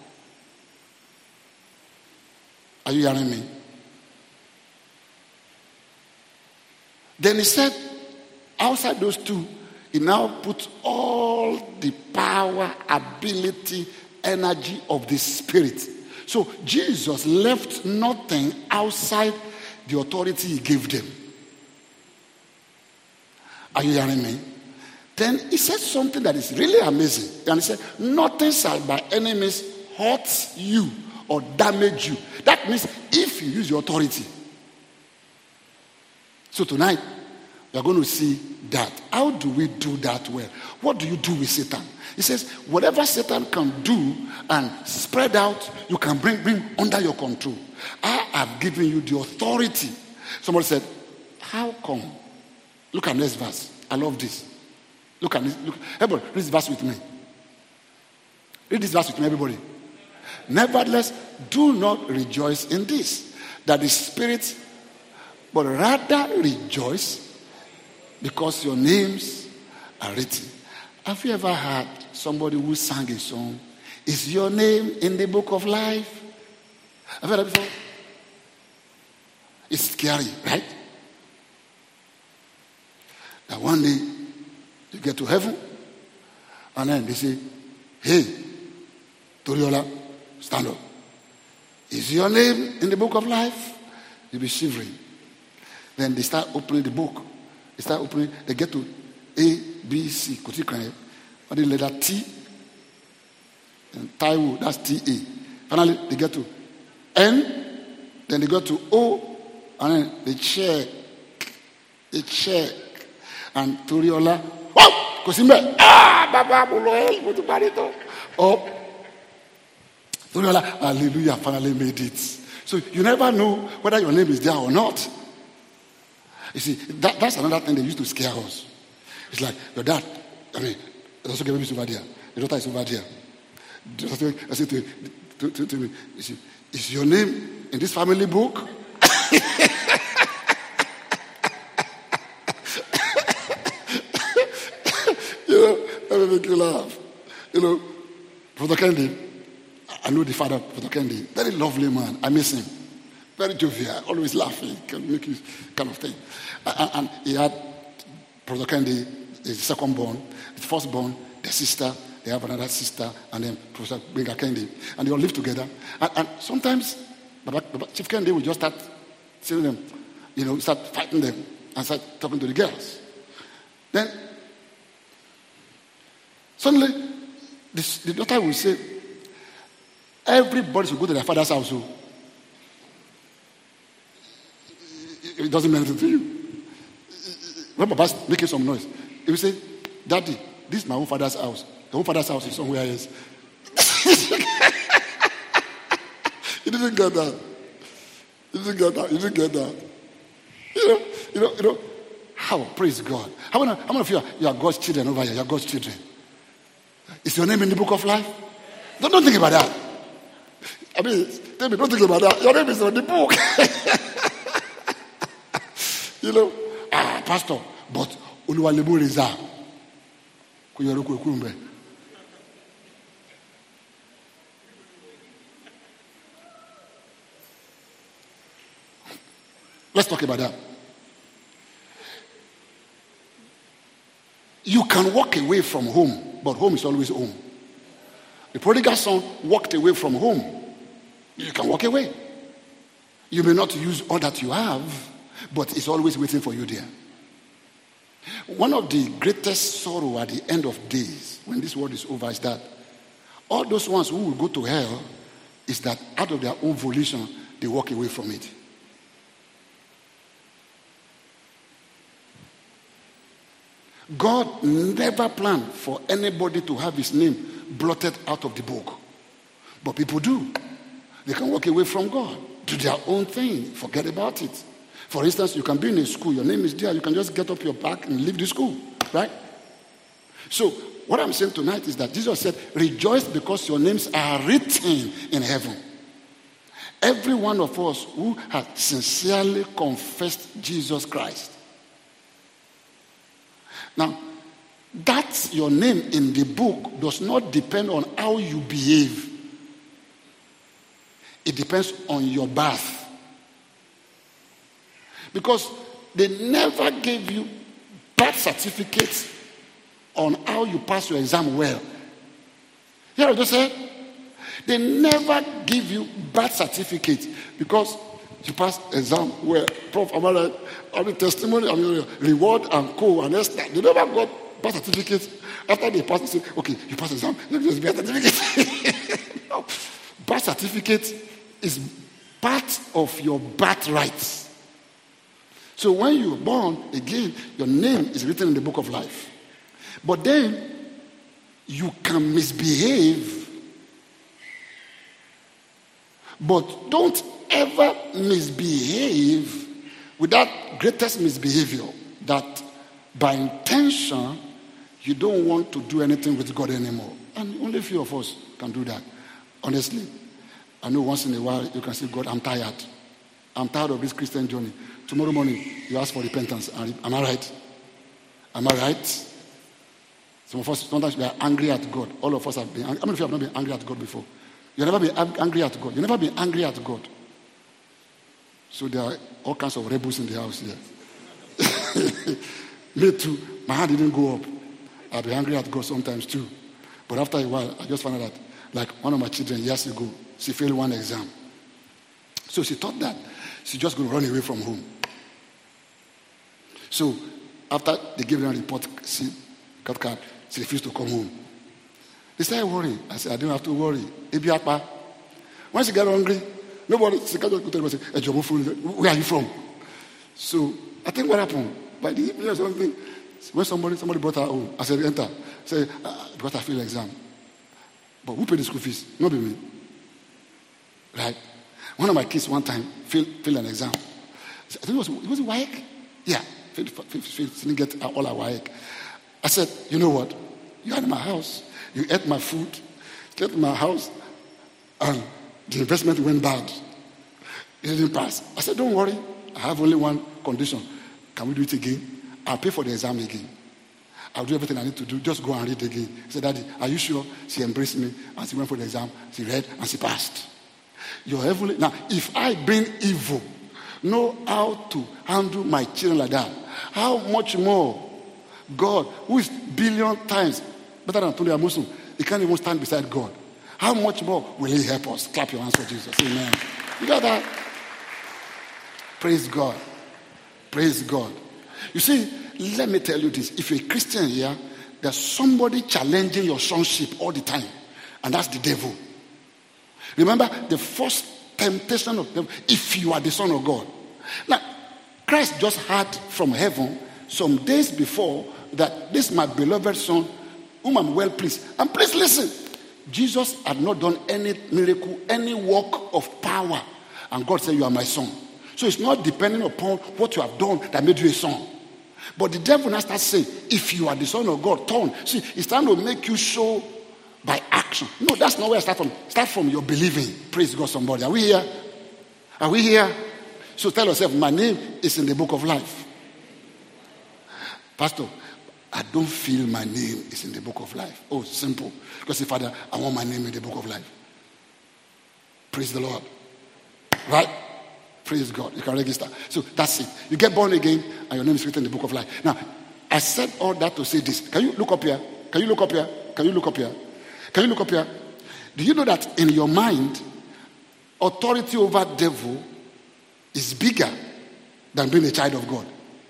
Are you hearing me? Then he said, outside those two, he now put all the power, ability, energy of the Spirit. So Jesus left nothing outside the authority he gave them. Are you hearing me? Then he said something that is really amazing. And he said, nothing shall by enemies hurt you or damage you. That means if you use your authority. So tonight, we are going to see that. How do we do that well? What do you do with Satan? He says, whatever Satan can do and spread out, you can bring, bring under your control. I have given you the authority. Somebody said, how come? Look at this verse. I love this. Look at this. Look. Everybody, read this verse with me. Read this verse with me, everybody. Nevertheless, do not rejoice in this, that the Spirit, but rather rejoice because your names are written. Have you ever heard somebody who sang a song? Is your name in the book of life? Have you heard that before? It's scary, right? That one day you get to heaven and then they say, hey, Toriola, stand up. Is your name in the book of life? You'll be shivering. Then they start opening the book. They start opening, they get to A, B, C. Could you cry? And the letter T. And Taiwo, that's T A. Finally, they get to N. Then they go to O. And then they check. They check. And Toriola, wow! Kosimbe, ah, Baba, Buloel, Butuparito. Oh, Toriola, hallelujah, finally made it. So you never know whether your name is there or not. You see, that, that's another thing they used to scare us. It's like, your dad, I mean, there's also baby over there. The daughter is over there. I said to, to, to, to me, you see, is your name in this family book? You know, that will make you laugh. You know, Brother Kendi, I know the father of Brother Kendi, very lovely man. I miss him. Very jovial, always laughing, can make you kind of thing. And, and he had Brother Kendi, his second born, his first born, the sister, they have another sister, and then Professor Benga Kendi. And they all live together. And, and sometimes Baba, Baba, Chief Kendi will just start seeing them, you know, start fighting them and start talking to the girls. Then suddenly this, the daughter will say, everybody should go to their father's house. So it doesn't mean anything to you. When Baba's making some noise, he will say, Daddy, this is my own father's house. The own father's house is somewhere else. You didn't get that. You didn't get that. You didn't get that. You know, you know, you know. How? Praise God. How many, how many of you are, you are God's children over here? You are God's children. Is your name in the book of life? Don't, don't think about that. I mean, tell me, don't think about that. Your name is in the book. You know, ah, Pastor, but Oluwalebo Reza. Let's talk about that. You can walk away from home, but home is always home. The prodigal son walked away from home. You can walk away. You may not use all that you have, but it's always waiting for you there. One of the greatest sorrow at the end of days, when this world is over, is that all those ones who will go to hell, is that out of their own volition, they walk away from it. God never planned for anybody to have his name blotted out of the book. But people do. They can walk away from God, do their own thing, forget about it. For instance, you can be in a school, your name is there, you can just get up your back and leave the school, right? So, what I'm saying tonight is that Jesus said, rejoice because your names are written in heaven. Every one of us who has sincerely confessed Jesus Christ. Now, that's your name in the book does not depend on how you behave. It depends on your birth. Because they never gave you birth certificates on how you pass your exam well. You know what I just said? They never give you birth certificate because you passed exam well. Prof, am I right? I mean, testimony, I mean, reward and co and Esther. They never got birth certificate. After they pass, they say, okay, you pass the exam, let me just birth certificate. No. Birth certificate is part of your birthright. So when you're born again, your name is written in the book of life. But then you can misbehave. But don't ever misbehave with that greatest misbehavior, that by intention you don't want to do anything with God anymore. And only a few of us can do that. Honestly, I know once in a while you can say, God, I'm tired. I'm tired of this Christian journey. Tomorrow morning, you ask for repentance. Am I right? Am I right? Some of us, sometimes we are angry at God. All of us have been. How many of you have not been angry at God before? You've never been angry at God. You've never been angry at God. So there are all kinds of rebels in the house here. Me too. My hand didn't go up. I'll be angry at God sometimes too. But after a while, I just found out that, like one of my children years ago, she failed one exam. So she thought that she's just going to run away from home. So after they gave her a report, she got card, she refused to come home. They started worrying. I said, I don't have to worry. When she got hungry, nobody, she can't just go to her and say, where are you from? So I think what happened, by the evening or something, when somebody somebody brought her home, I said, enter. I said, ah, because I failed exam. But who paid the school fees? Not be me. Right? One of my kids one time failed, failed an exam. I think it was, it was a W A E C? Yeah. Failed, failed, failed, didn't get all our W A E C. I said, you know what? You are in my house. You ate my food. You ate in my house. And the investment went bad. It didn't pass. I said, don't worry. I have only one condition. Can we do it again? I'll pay for the exam again. I'll do everything I need to do. Just go and read again. He said, Daddy, are you sure? She embraced me. And she went for the exam. She read and she passed. Your heavenly. Now, if I, being evil, know how to handle my children like that, how much more God, who is billion times better than Tony Amusu, he can't even stand beside God. How much more will he help us? Clap your hands for Jesus. Amen. You got that? Praise God. Praise God. You see, let me tell you this. If you're a Christian here, there's somebody challenging your sonship all the time. And that's the devil. Remember, the first temptation of the devil, if you are the Son of God. Now, Christ just heard from heaven some days before that this is my beloved Son, whom I'm well pleased. And please listen. Jesus had not done any miracle, any work of power. And God said, you are my son. So it's not depending upon what you have done that made you a son. But the devil now starts saying, if you are the Son of God, turn. See, it's trying to make you show by action. No, that's not where I start from. Start from your believing. Praise God, somebody. Are we here? Are we here? So tell yourself, my name is in the book of life. Pastor, I don't feel my name is in the book of life. Oh, simple. Because say, Father, I want my name in the book of life. Praise the Lord. Right? Praise God. You can register. So that's it. You get born again and your name is written in the book of life. Now, I said all that to say this. Can you look up here? Can you look up here? Can you look up here? Can you look up here? Do you know that in your mind, authority over devil is bigger than being a child of God?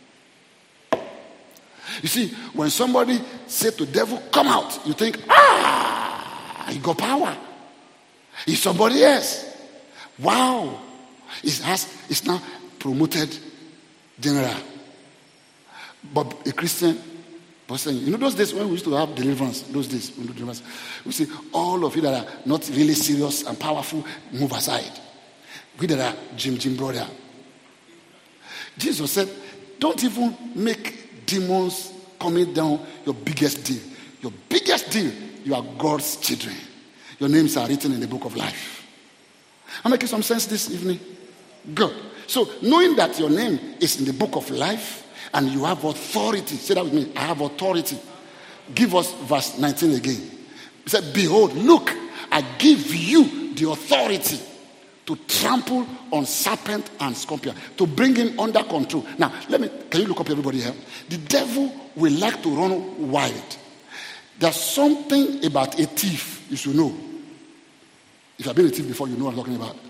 You see, when somebody said to devil, come out, you think, ah, he got power. He's somebody else. Wow. He has, he's now promoted general. But a Christian person, you know those days when we used to have deliverance, those days, when we do deliverance, we say, all of you that are not really serious and powerful, move aside. We that are Jim Jim brother. Jesus said, don't even make demons coming down your biggest deal. Your biggest deal, you are God's children. Your names are written in the book of life. I'm making some sense this evening? Good. So knowing that your name is in the book of life and you have authority, say that with me, I have authority. Give us verse nineteen again. He said, behold, look, I give you the authority to trample on serpent and scorpion, to bring him under control. Now, let me, can you look up everybody here? The devil will like to run wild. There's something about a thief you should know. If you've been a thief before, you know what I'm talking about.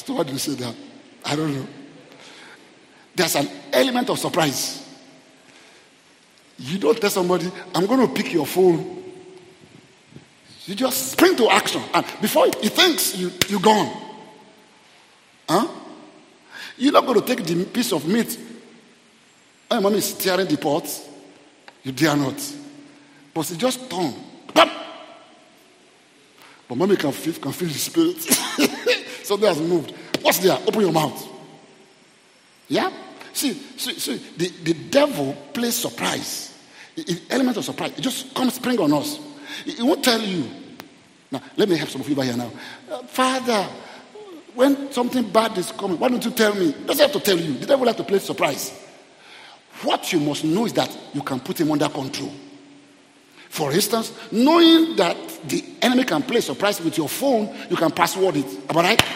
Pastor, why do you say that? I don't know. There's an element of surprise. You don't tell somebody, I'm going to pick your phone. You just spring to action. And before he thinks, you, you're gone. Huh? You're not going to take the piece of meat. Oh, mommy is tearing the pot. You dare not. But she just turn. Bam! But mommy can feel, can feel the spirit. Something has moved. What's there? Open your mouth. Yeah? See, see, see the, the devil plays surprise. The element of surprise. It just comes spring on us. He won't tell you. Now, let me help some of you by here now. Uh, Father, when something bad is coming, why don't you tell me? He doesn't have to tell you. The devil has to play surprise. What you must know is that you can put him under control. For instance, knowing that the enemy can play surprise with your phone, you can password it. Am I right?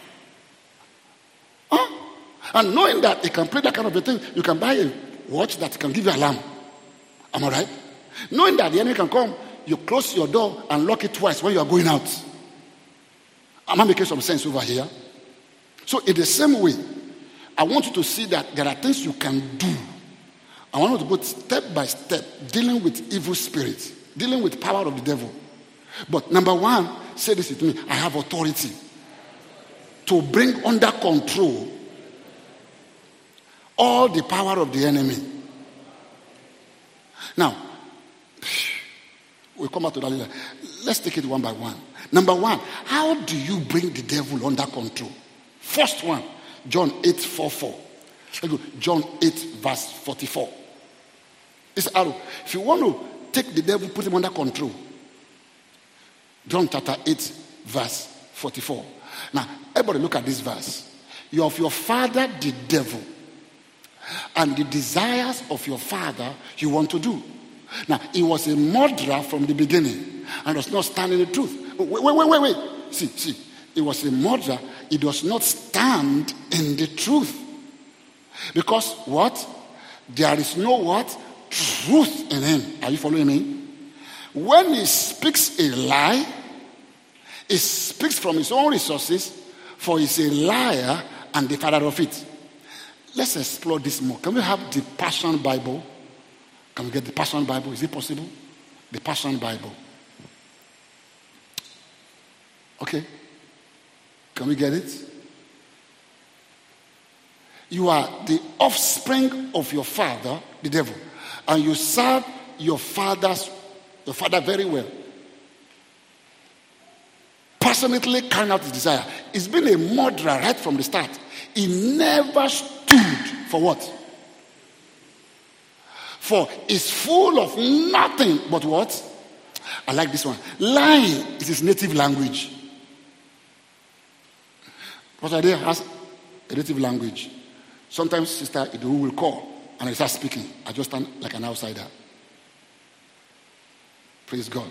Huh? And knowing that he can play that kind of a thing, you can buy a watch that can give you alarm. Am I right? Knowing that the enemy can come, you close your door and lock it twice when you are going out. Am I making some sense over here? So in the same way, I want you to see that there are things you can do. I want you to go step by step, dealing with evil spirits, dealing with power of the devil. But number one, say this with me, I have authority to bring under control all the power of the enemy. Now, we'll come back to that later. Let's take it one by one. Number one, how do you bring the devil under control? First one, John eight forty-four. Let's go. John eight verse forty-four. It's arrow. If you want to take the devil, put him under control. John chapter eight verse forty-four. Now, everybody look at this verse. You are of your father the devil, and the desires of your father you want to do. Now, he was a murderer from the beginning and does not stand in the truth. Wait, wait, wait, wait, wait. See, see. He was a murderer. He does not stand in the truth. Because what? There is no what? Truth in him. Are you following me? When he speaks a lie, he speaks from his own resources, for he's a liar and the father of it. Let's explore this more. Can we have the Passion Bible? Can we get the Passion Bible? Is it possible? The Passion Bible. Okay. Can we get it? You are the offspring of your father, the devil, and you serve your father's your father very well. Passionately carrying out his desire. He's been a murderer right from the start. He never stood for what? For he's full of nothing but what? I like this one. Lying is his native language. Pastor Ade has a native language. Sometimes Sister Idu will call and I start speaking. I just stand like an outsider. Praise God.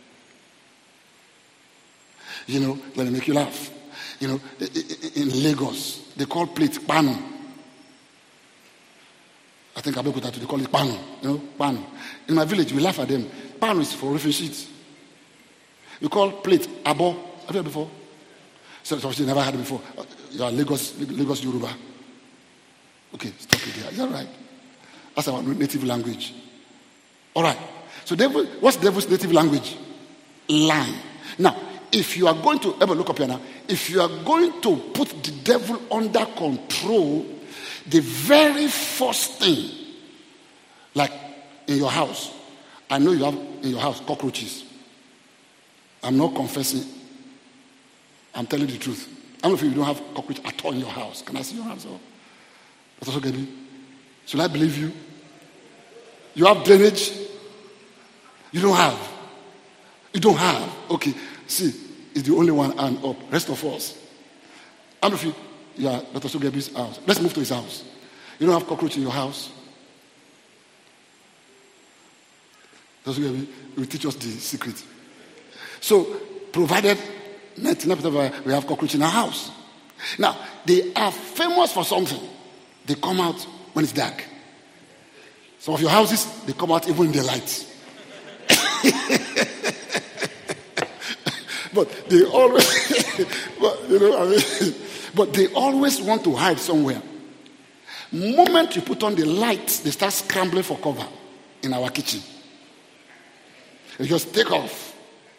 You know, let me make you laugh. You know, in Lagos, they call plate pano. I think Abeokuta they call it pano. You know, pano. In my village, we laugh at them. Pano is for roofing sheets. You call plate abo. Have you heard before? So, so you never heard it before. You are Lagos, Lagos Yoruba. Okay, stop it there. Is that right? That's our native language. All right. So, devil, what's devil's native language? Lying. Now, if you are going to ever look up here now, if you are going to put the devil under control, the very first thing, like in your house, I know you have in your house cockroaches. I'm not confessing. I'm telling the truth. I don't know if you don't have cockroach at all in your house. Can I see your hands up? That's also getting. Should I believe you? You have drainage? You don't have. You don't have. Okay. See, it's the only one hand up. Rest of us. How many of you? Yeah, Doctor Sugebi's house. Let's move to his house. You don't have cockroach in your house? Doctor Sugebi will teach us the secret. So, provided ninety-nine percent of we have cockroach in our house. Now, they are famous for something. They come out when it's dark. Some of your houses, they come out even in the light. But they always, but, you know, I mean, but they always want to hide somewhere. Moment you put on the lights, they start scrambling for cover in our kitchen. They just take off.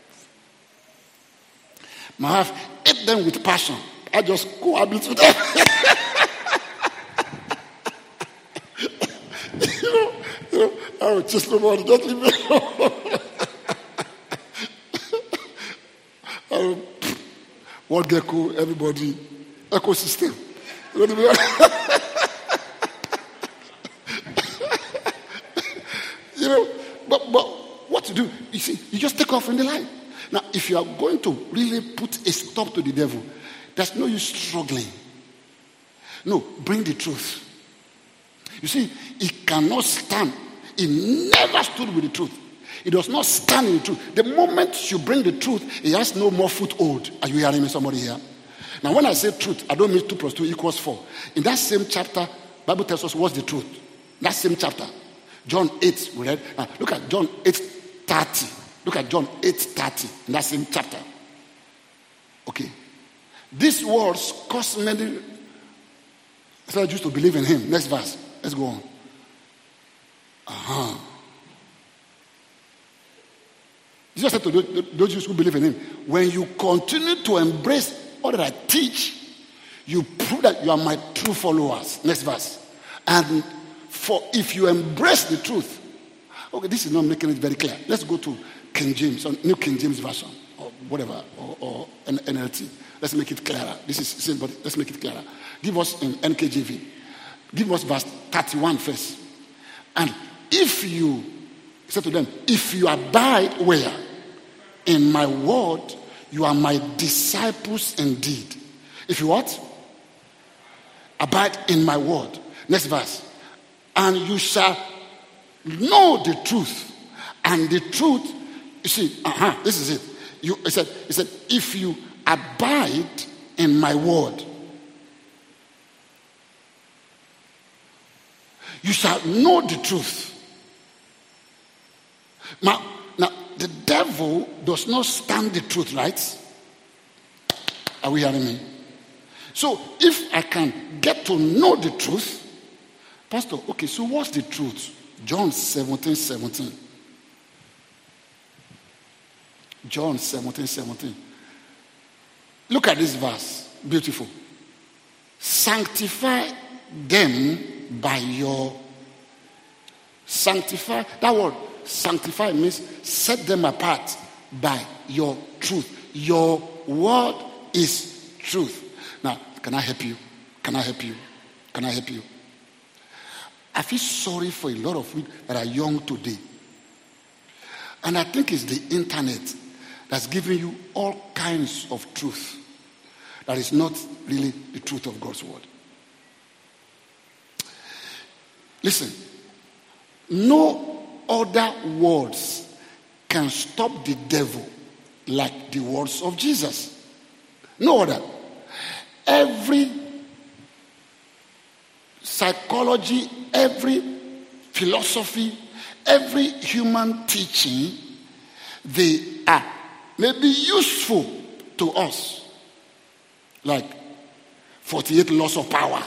My wife ate them with passion. I just cohabit with them. you know, you know, I would just nobody, just leave me alone. I would, what gecko, everybody, ecosystem. You know, but but what to do? You see, you just take off in the line. Now, if you are going to really put a stop to the devil, there's no use struggling. No, bring the truth. You see, he cannot stand. He never stood with the truth. He does not stand in the truth. The moment you bring the truth, he has no more foothold. Are you hearing me, somebody here? Now, when I say truth, I don't mean two plus two equals four. In that same chapter, Bible tells us what's the truth. That same chapter, John eight, we read. Now, look at John eight thirty. Look at John eight thirty in that same chapter. Okay. These words caused many Jews to believe in him. Next verse. Let's go on. Uh-huh. Jesus said to those Jews who believe in him, when you continue to embrace all that I teach, you prove that you are my true followers. Next verse. And for if you embrace the truth, okay, this is not making it very clear. Let's go to King James, or New King James Version, or whatever, or, or N L T. Let's make it clearer. This is simple. Let's make it clearer. Give us in N K J V. Give us verse thirty-one first. And if you, he said to them, if you abide where? In my word, you are my disciples indeed. If you what? Abide in my word. Next verse. And you shall know the truth. And the truth, you see, uh-huh, this is it. You, he said, he said, if you abide in my word, you shall know the truth. Now, now, the devil does not stand the truth, right? Are we hearing me? So, if I can get to know the truth, Pastor, okay, so what's the truth? John seventeen seventeen. John seventeen seventeen. Look at this verse. Beautiful. Sanctify them by your sanctify. That word sanctify means set them apart by your truth. Your word is truth. Now, can I help you? Can I help you? Can I help you? I feel sorry for a lot of people that are young today. And I think it's the internet that's giving you all kinds of truth that is not really the truth of God's word. Listen, no other words can stop the devil like the words of Jesus. No other. Every psychology, every philosophy, every human teaching, they are maybe useful to us. Like forty-eight laws of power.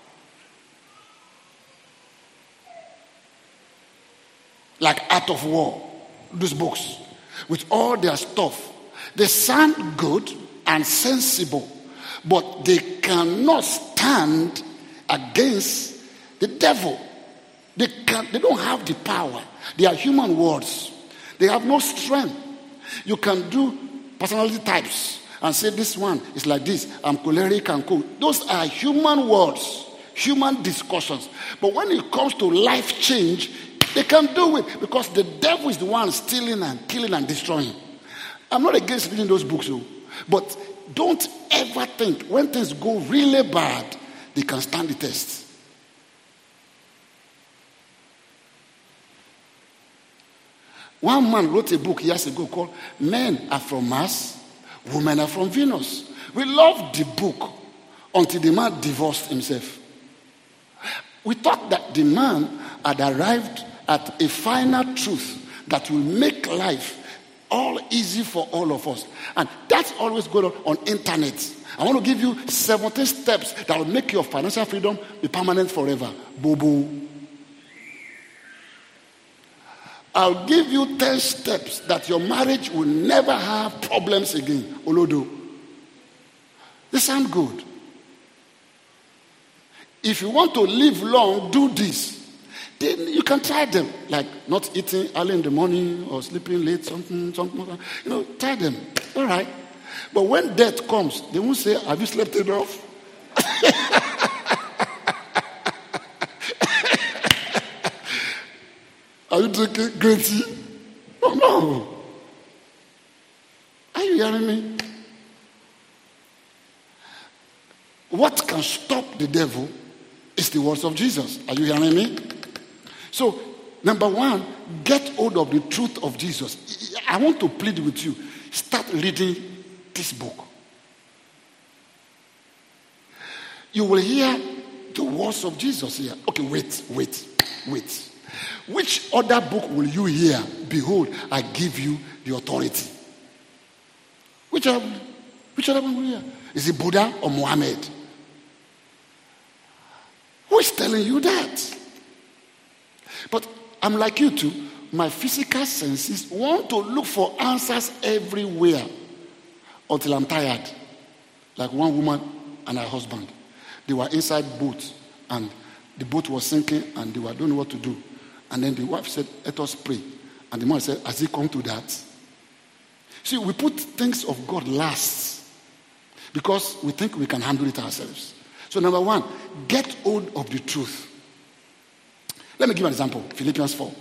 Like Art of War. These books. With all their stuff. They sound good and sensible. But they cannot stand against the devil. They can they don't have the power. They are human words. They have no strength. You can do personality types and say this one is like this. I'm choleric and cool. Those are human words, human discussions. But when it comes to life change, they can do it because the devil is the one stealing and killing and destroying. I'm not against reading those books, though, but don't ever think when things go really bad, they can stand the test. One man wrote a book years ago called Men Are From Mars, Women Are From Venus. We loved the book until the man divorced himself. We thought that the man had arrived at a final truth that will make life All easy for all of us. And that's always going on on internet. I want to give you seventeen steps that will make your financial freedom be permanent forever. Bobo. I'll give you ten steps that your marriage will never have problems again. Olodo. They sound good. If you want to live long, do this. Then you can try them. Like not eating early in the morning or sleeping late, something, something. You know, try them. All right. But when death comes, they won't say, have you slept enough? Are you drinking green tea? Oh, no. Are you hearing me? What can stop the devil is the words of Jesus. Are you hearing me? So, number one, get hold of the truth of Jesus. I want to plead with you. Start reading this book. You will hear the words of Jesus here. Okay, wait, wait, wait. Which other book will you hear? Behold, I give you the authority. Which other, which other one will you hear? Is it Buddha or Muhammad? Who is telling you that? But I'm like you too. My physical senses want to look for answers everywhere until I'm tired. Like one woman and her husband. They were inside boat and the boat was sinking and they were don't know what to do. And then the wife said, let us pray. And the man said, has it come to that? See, we put things of God last because we think we can handle it ourselves. So number one, get hold of the truth. Let me give you an example. Philippians four.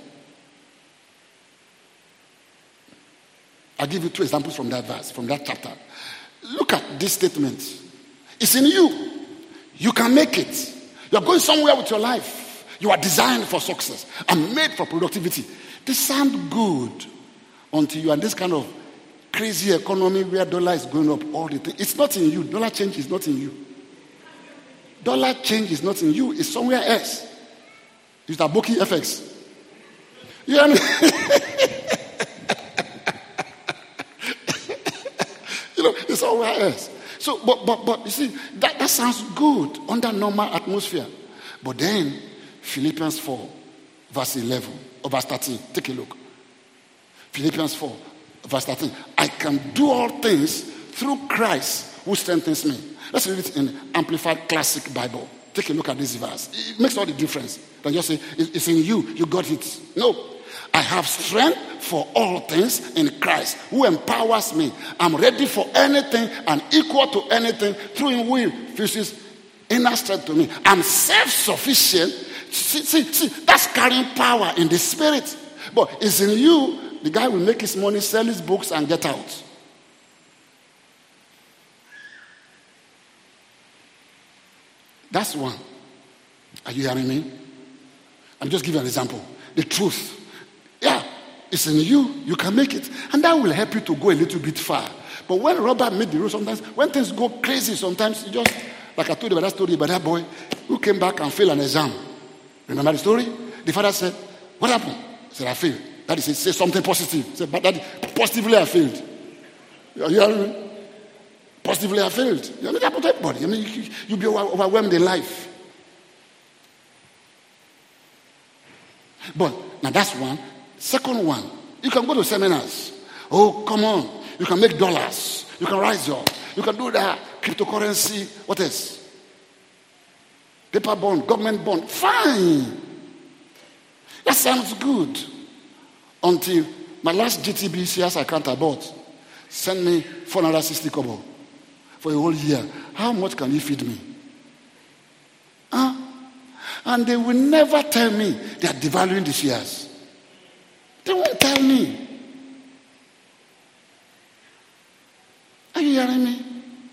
I'll give you two examples from that verse, from that chapter. Look at this statement. It's in you. You can make it. You're going somewhere with your life. You are designed for success and made for productivity. They sound good until you are in this kind of crazy economy where dollar is going up all the time. It's not in you. Dollar change is not in you. Dollar change is not in you. It's somewhere else. It's Aboki F X. You hear me? You know, it's somewhere else. So, but, but, but, you see, that, that sounds good under normal atmosphere. But then, Philippians four, verse eleven, or verse thirteen, take a look. Philippians four, verse thirteen. I can do all things through Christ who strengthens me. Let's read it in Amplified Classic Bible. Take a look at this verse. It makes all the difference. Don't just say, it's in you, you got it. No. I have strength for all things in Christ who empowers me. I'm ready for anything and equal to anything through him who infuses inner strength to me. I'm self-sufficient. See, see, see, that's carrying power in the spirit. But it's in you, the guy will make his money, sell his books, and get out. That's one. Are you hearing me? I'm just giving an example. The truth. Yeah, it's in you. You can make it. And that will help you to go a little bit far. But when Robert made the rule, sometimes, when things go crazy, sometimes you just, like I told you about that story about that boy who came back and failed an exam. Remember the story? The father said, what happened? He said, I failed. Daddy said, say something positive. He said, but Daddy, positively I failed. Are you hearing me? Positively I failed. You know, that happened to everybody. I mean, you, you'll be overwhelmed in life. But, now that's one. Second one, you can go to seminars. Oh, come on. You can make dollars. You can rise up. You can do that. Cryptocurrency. What else? Paper bond, government bond. Fine. That sounds good. Until my last G T B C S account I bought sent me four hundred sixty kobo for a whole year. How much can you feed me? Huh? And they will never tell me they are devaluing the shares. They won't tell me. Are you hearing me?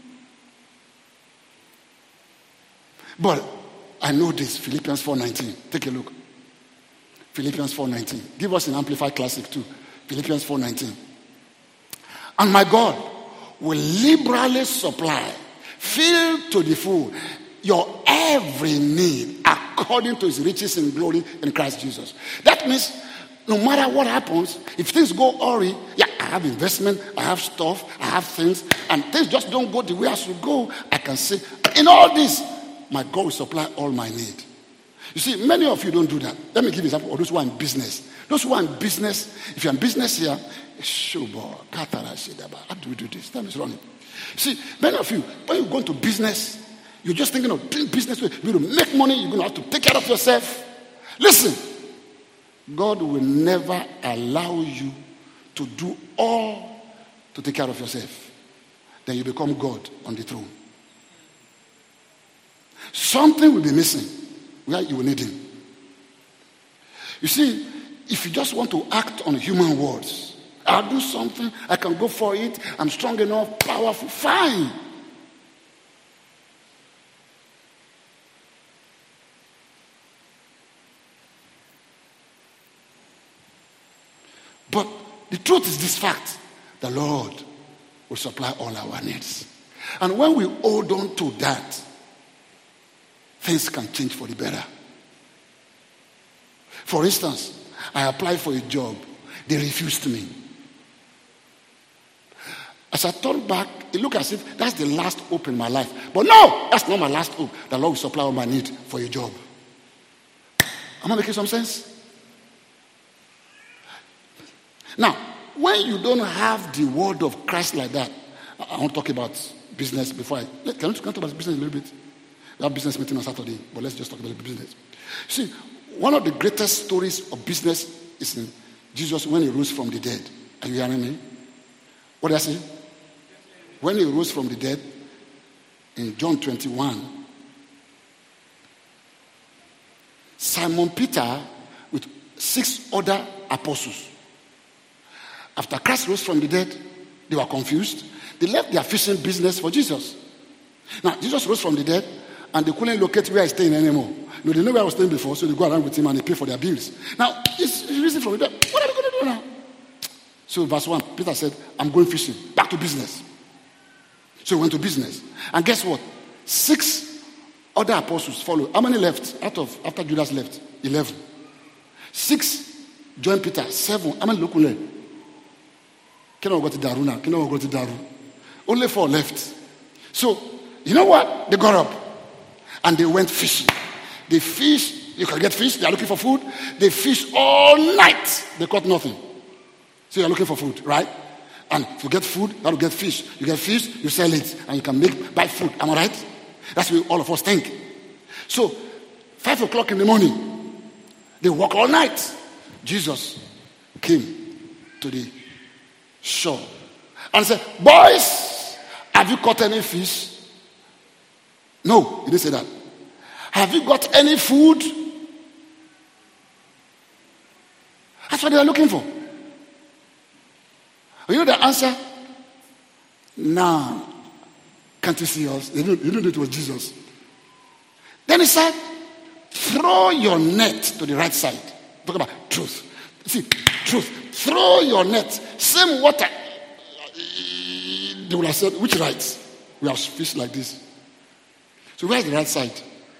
But I know this, Philippians four nineteen. Take a look. Philippians four nineteen. Give us an Amplified Classic too. Philippians four nineteen. And my God will liberally supply, fill to the full, your every need according to his riches in glory in Christ Jesus. That means no matter what happens, if things go awry, yeah, I have investment, I have stuff, I have things, and things just don't go the way I should go, I can say, in all this, my God will supply all my need. You see, many of you don't do that. Let me give you an example of those who are in business. Those who are in business, if you're in business here, how do we do this? Time is running. See, many of you, when you go into business, you're just thinking of doing business. You're going to make money. You're going to have to take care of yourself. Listen, God will never allow you to do all to take care of yourself. Then you become God on the throne. Something will be missing where you will need him. You see, if you just want to act on human words, I'll do something, I can go for it, I'm strong enough, powerful, fine. But the truth is this fact: the Lord will supply all our needs. And when we hold on to that, things can change for the better. For instance, I applied for a job. They refused me. As I turned back, it looked as if that's the last hope in my life. But no, that's not my last hope. The Lord will supply all my need for a job. Am I making some sense? Now, when you don't have the word of Christ like that, I want to talk about business before I... Can we talk about business a little bit? We have business meeting on Saturday, but let's just talk about business. See, one of the greatest stories of business is in Jesus when he rose from the dead. Are you hearing me? What did I say? When he rose from the dead, in John twenty-one, Simon Peter with six other apostles. After Christ rose from the dead, they were confused. They left their fishing business for Jesus. Now, Jesus rose from the dead, and they couldn't locate where he's staying anymore. You know, they know where I was staying before, so they go around with him and they pay for their bills. Now, he's risen from the dead. What are they going to do now? So, verse one, Peter said, I'm going fishing. Back to business. So he went to business. And guess what? Six other apostles followed. How many left out of after Judas left? Eleven. Six joined Peter. Seven. How many local left? Can I go to Daru now? Can I go to Daru? Only four left. So, you know what? They got up and they went fishing. They fished. You can get fish. They are looking for food. They fished all night. They caught nothing. So you're looking for food, right? And if you get food, you have to get fish. You get fish, you sell it, and you can make buy food. Am I right? That's what all of us think. So, five o'clock in the morning, they walk all night. Jesus came to the shore and said, boys, have you caught any fish? No, he didn't say that. Have you got any food? That's what they are looking for. You know the answer? Nah. Can't you see us? You know, you know it was Jesus. Then he said, throw your net to the right side. Talk about truth. See, truth. Throw your net. Same water. They would have said, which right? We have fish like this. So where's the right side?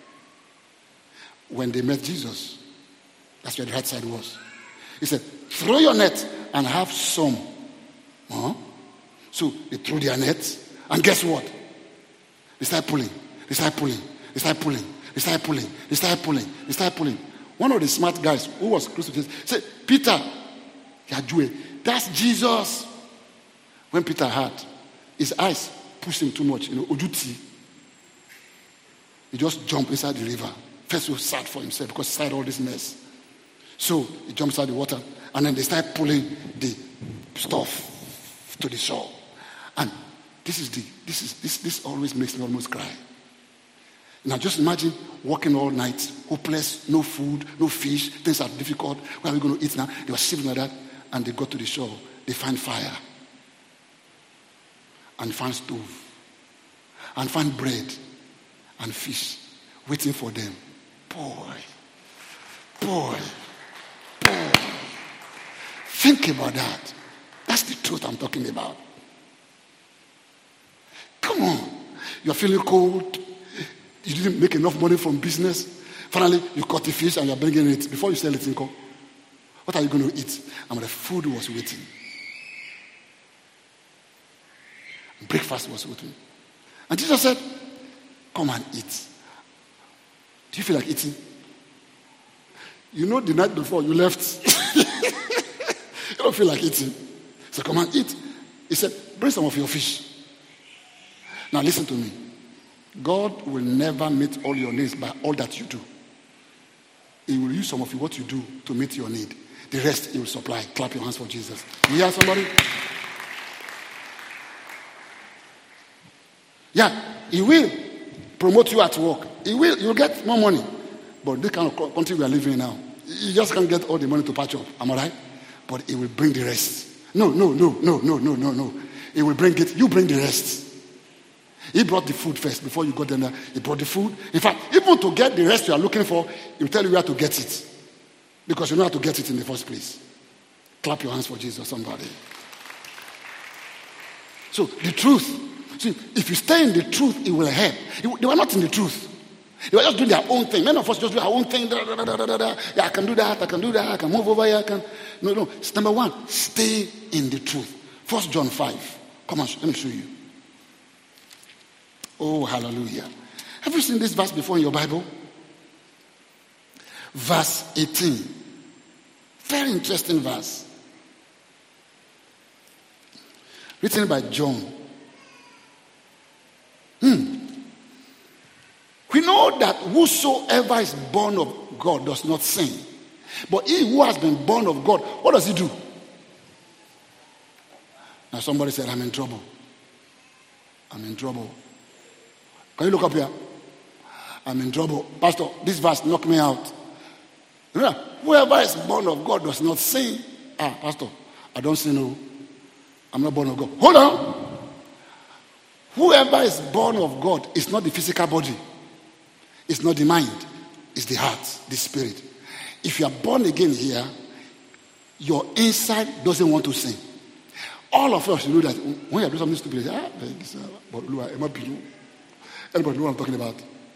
When they met Jesus, that's where the right side was. He said, throw your net and have some. Huh? So they threw their nets, and guess what? They started pulling, they started pulling, they started pulling, they started pulling, they started pulling, they started pulling. One of the smart guys who was close to Jesus said, Peter, that's Jesus. When Peter heard, his eyes pushed him too much, you know, Ojuti. He just jumped inside the river. First he was sad for himself because he started all this mess. So he jumped inside the water, and then they started pulling the stuff to the shore. And this is the this is this this always makes me almost cry. Now just imagine walking all night, hopeless, no food, no fish, things are difficult. Where are we going to eat now? They were sitting like that, and they got to the shore. They find fire, and find stove, and find bread and fish waiting for them. Boy, boy, boy. Think about that. That's the truth I'm talking about. Come on. You're feeling cold. You didn't make enough money from business. Finally, you caught the fish and you're bringing it. Before you sell it, what are you going to eat? And the food was waiting. Breakfast was with me. And Jesus said, come and eat. Do you feel like eating? You know the night before you left, you don't feel like eating. So come and eat. He said, bring some of your fish. Now listen to me. God will never meet all your needs by all that you do. He will use some of what you do to meet your need. The rest he will supply. Clap your hands for Jesus. You hear somebody? Yeah, he will promote you at work. He will, you'll get more money. But this kind of country we are living in now, you just can't get all the money to patch up. Am I right? But he will bring the rest. No, no, no, no, no, no, no, no. He will bring it. You bring the rest. He brought the food first before you got there. He brought the food. In fact, even to get the rest you are looking for, he will tell you where to get it. Because you know how to get it in the first place. Clap your hands for Jesus, somebody. So, the truth. See, if you stay in the truth, it will help. They were not in the truth. They were just doing their own thing. Many of us just do our own thing. Da, da, da, da, da, da. Yeah, I can do that. I can do that. I can move over here. I can. No, no. It's number one. Stay in the truth. First John five. Come on, let me show you. Oh, hallelujah. Have you seen this verse before in your Bible? Verse eighteen. Very interesting verse. Written by John. Hmm. We know that whosoever is born of God does not sin. But he who has been born of God, what does he do? Now somebody said, I'm in trouble. I'm in trouble. Can you look up here? I'm in trouble. Pastor, this verse knocked me out. Remember, whoever is born of God does not sin. Ah, Pastor, I don't sin. No. I'm not born of God. Hold on. Whoever is born of God is not the physical body. It's not the mind. It's the heart, the spirit. If you are born again here, your inside doesn't want to sin. All of us know that when you do something stupid, you say, ah, but Lord, am I being? Anybody know what I'm talking about?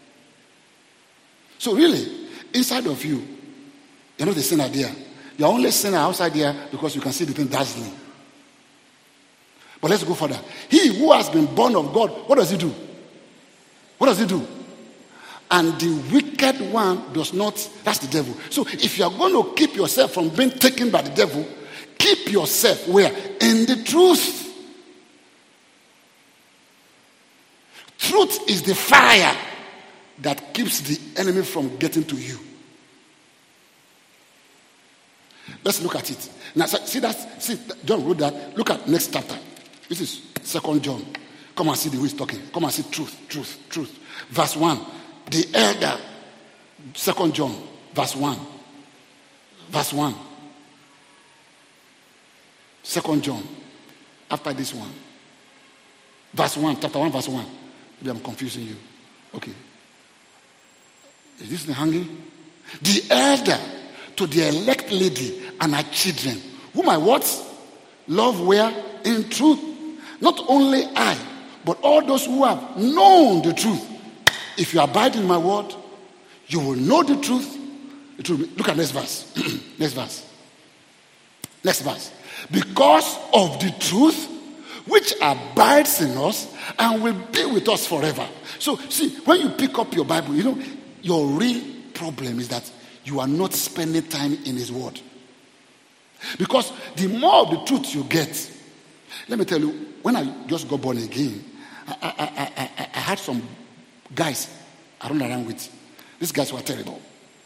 So really, inside of you, you're not a sinner there. You're only a sinner outside there because you can see the thing dazzling. But let's go further. He who has been born of God, what does he do? What does he do? And the wicked one does not, that's the devil. So if you're going to keep yourself from being taken by the devil, keep yourself where? In the truth. Truth is the fire that keeps the enemy from getting to you. Let's look at it. Now, see that? See, John wrote that. Look at next chapter. This is Second John. Come and see the way he's talking. Come and see truth, truth, truth. Verse one. The elder. Second John. Verse one. Verse one. Second John. After this one. Verse one. Chapter one, verse one. Maybe I'm confusing you. Okay. Is this the hanging? The elder to the elect lady and her children, whom I what? Love where? In truth. Not only I, but all those who have known the truth. If you abide in my word, you will know the truth. It will be, look at next verse. Next verse. Next verse. Because of the truth which abides in us and will be with us forever. So, see, when you pick up your Bible, you know, your real problem is that you are not spending time in his word. Because the more of the truth you get, let me tell you, when I just got born again, I, I, I, I, I had some guys I run around with. These guys were terrible.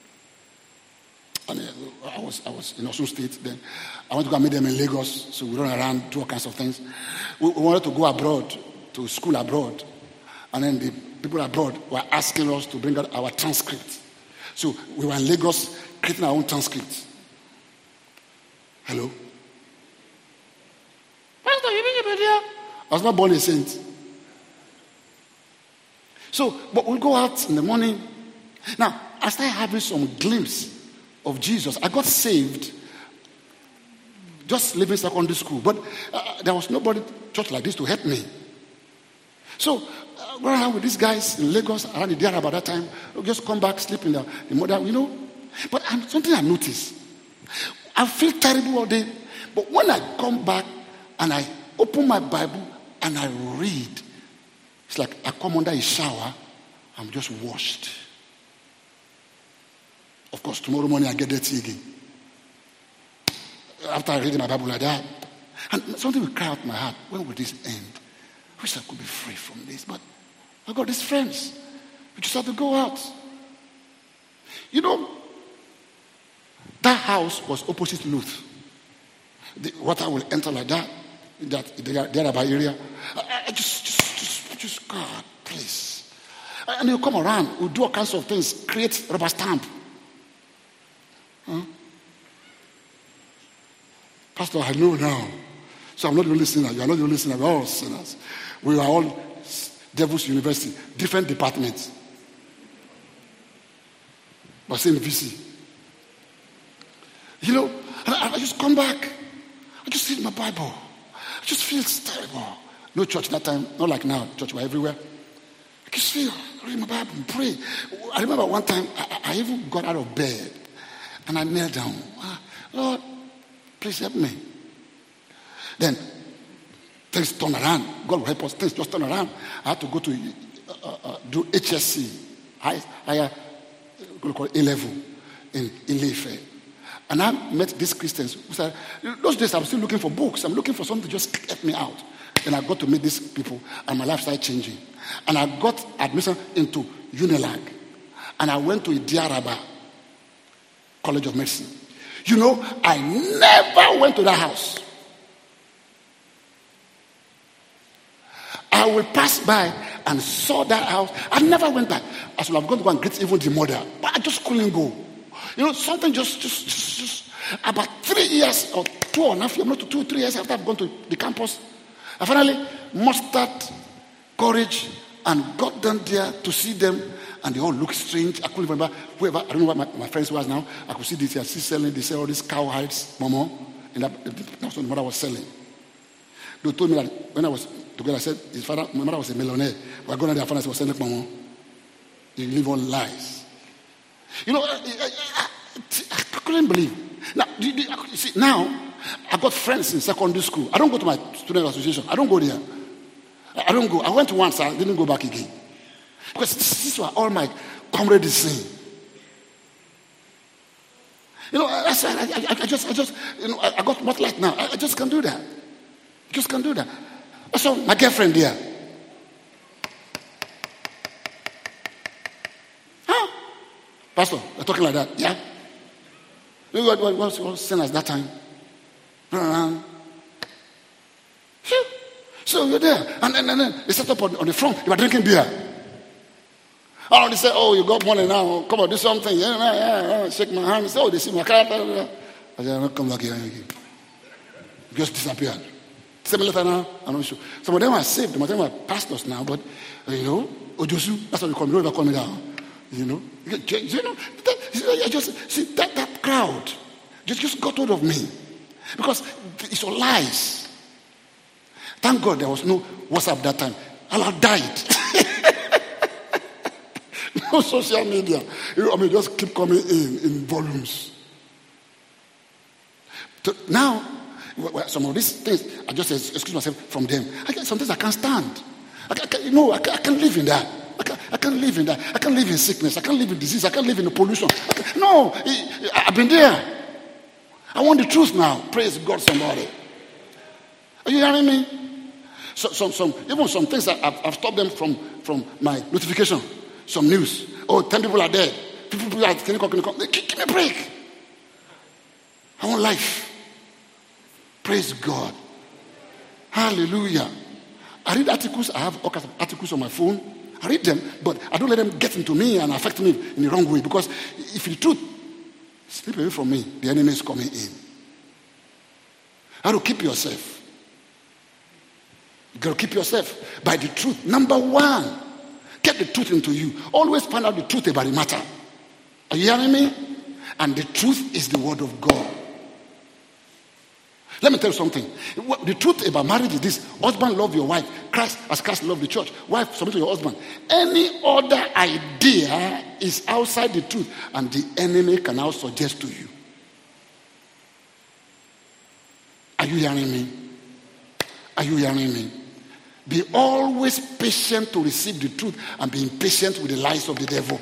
And I was I was in Osun State then. I went to go and meet them in Lagos, so we run around, do all kinds of things. We, we wanted to go abroad, to school abroad. And then the people abroad were asking us to bring out our transcript. So we were in Lagos creating our own transcript. Hello? Pastor, you mean you're there? I was not born a saint. So, but we'll go out in the morning. Now, I started having some glimpse of Jesus. I got saved just leaving secondary school. But uh, there was nobody church like this to help me. So, uh, going around with these guys in Lagos, around the day about that time, I'll just come back, sleep in the, the mother, you know. But I'm, something I noticed. I feel terrible all day. But when I come back and I open my Bible and I read. It's like I come under a shower, I'm just washed. Of course, tomorrow morning I get dirty again. After I read my Bible like that. And something will cry out my heart, when will this end? I wish I could be free from this, but I got these friends. We just have to go out. You know, that house was opposite Luth. The water will enter like that, in that the other area. I, I just, just, just, just, God, please. And you come around, we'll do all kinds of things, create rubber stamp. Huh? Pastor, I know now. So I'm not the only sinner. You are not the only sinner. We're all sinners. We are all Devil's University, different departments. But same V C. You know, and I, I just come back. I just read my Bible. I just feel terrible. No church that time, not like now. Church were everywhere. I just feel, I read my Bible and pray. I remember one time, I, I even got out of bed and I knelt down. Ah, Lord, please help me. Then things turn around. God will help us. Things just turn around. I had to go to uh, uh, do H S C, higher, higher A level in Ile-Ife. And I met these Christians who said, those days I'm still looking for books. I'm looking for something to just help me out. And I got to meet these people and my life started changing. And I got admission into Unilag. And I went to Idiaraba College of Medicine. You know, I never went to that house. I will pass by and saw that house. I never went back. I should have gone to go and greet even the mother. But I just couldn't go. You know, something just, just, just, just about three years or two and a half years, not two, three years after I've gone to the campus, I finally mustered courage and got down there to see them. And they all look strange. I couldn't remember whoever, I don't know what my, my friends was now. I could see this, I see selling, they sell all these cow hides, Momo. And that, that's what the mother was selling. They told me that when I was together, I said, his father, my mother was a millionaire. We were going to their father, was selling Momo. You live on lies. You know, I, I, I, I couldn't believe. Now, you, you see, now, I got friends in secondary school. I don't go to my student association. I don't go there. I don't go. I went once, I didn't go back again. Because these were all my comrades saying. You know, I, I, I, I just, I just, you know, I, I got what like now. I, I just can't do that. I just can't do that. I saw my girlfriend there. Huh? Pastor, you're talking like that, yeah? You know what, what, what was sin at that time? Uh, so you're there. And then, and then they set up on, on the front. You were drinking beer. Oh, they say, oh, you got money now. Come on, do something. Yeah, yeah, yeah. Shake my hand. They say, oh, they see my car. I said, I'm not come back here again. Just disappeared. Seven later now, I'm not sure. Some of them are saved. Some of them are pastors now. But, you know, Ojosu, that's what we call me. Don't ever call me down. You know, you know, that, I just see that, that crowd just, just got hold of me. Because it's all lies. Thank God there was no WhatsApp that time. Allah died. No social media. You know, I mean, just keep coming in in volumes. So now, some of these things, I just excuse myself from them. I can, sometimes I can't stand. I can, I can, you know, I, can, I can't live in that. I can't, I can't live in that. I can't live in sickness. I can't live in disease. I can't live in the pollution. I can, no, I, I've been there. I want the truth now. Praise God, somebody. Are you hearing me? So, some, some, even some things that I've, I've stopped them from, from my notification. Some news. Oh, ten people are dead. People, people are can you come, can you come? Give, give me a break. I want life. Praise God. Hallelujah. I read articles. I have all kinds of articles on my phone. I read them, but I don't let them get into me and affect me in the wrong way. Because if the truth slip away from me, the enemy is coming in. How to keep yourself? You got to keep yourself by the truth. Number one. Get the truth into you. Always find out the truth about the matter. Are you hearing me? And the truth is the word of God. Let me tell you something. The truth about marriage is this. Husband, love your wife. Christ, as Christ loved the church. Wife, submit to your husband. Any other idea is outside the truth. And the enemy can now suggest to you. Are you hearing me? Are you hearing me? Be always patient to receive the truth and be impatient with the lies of the devil.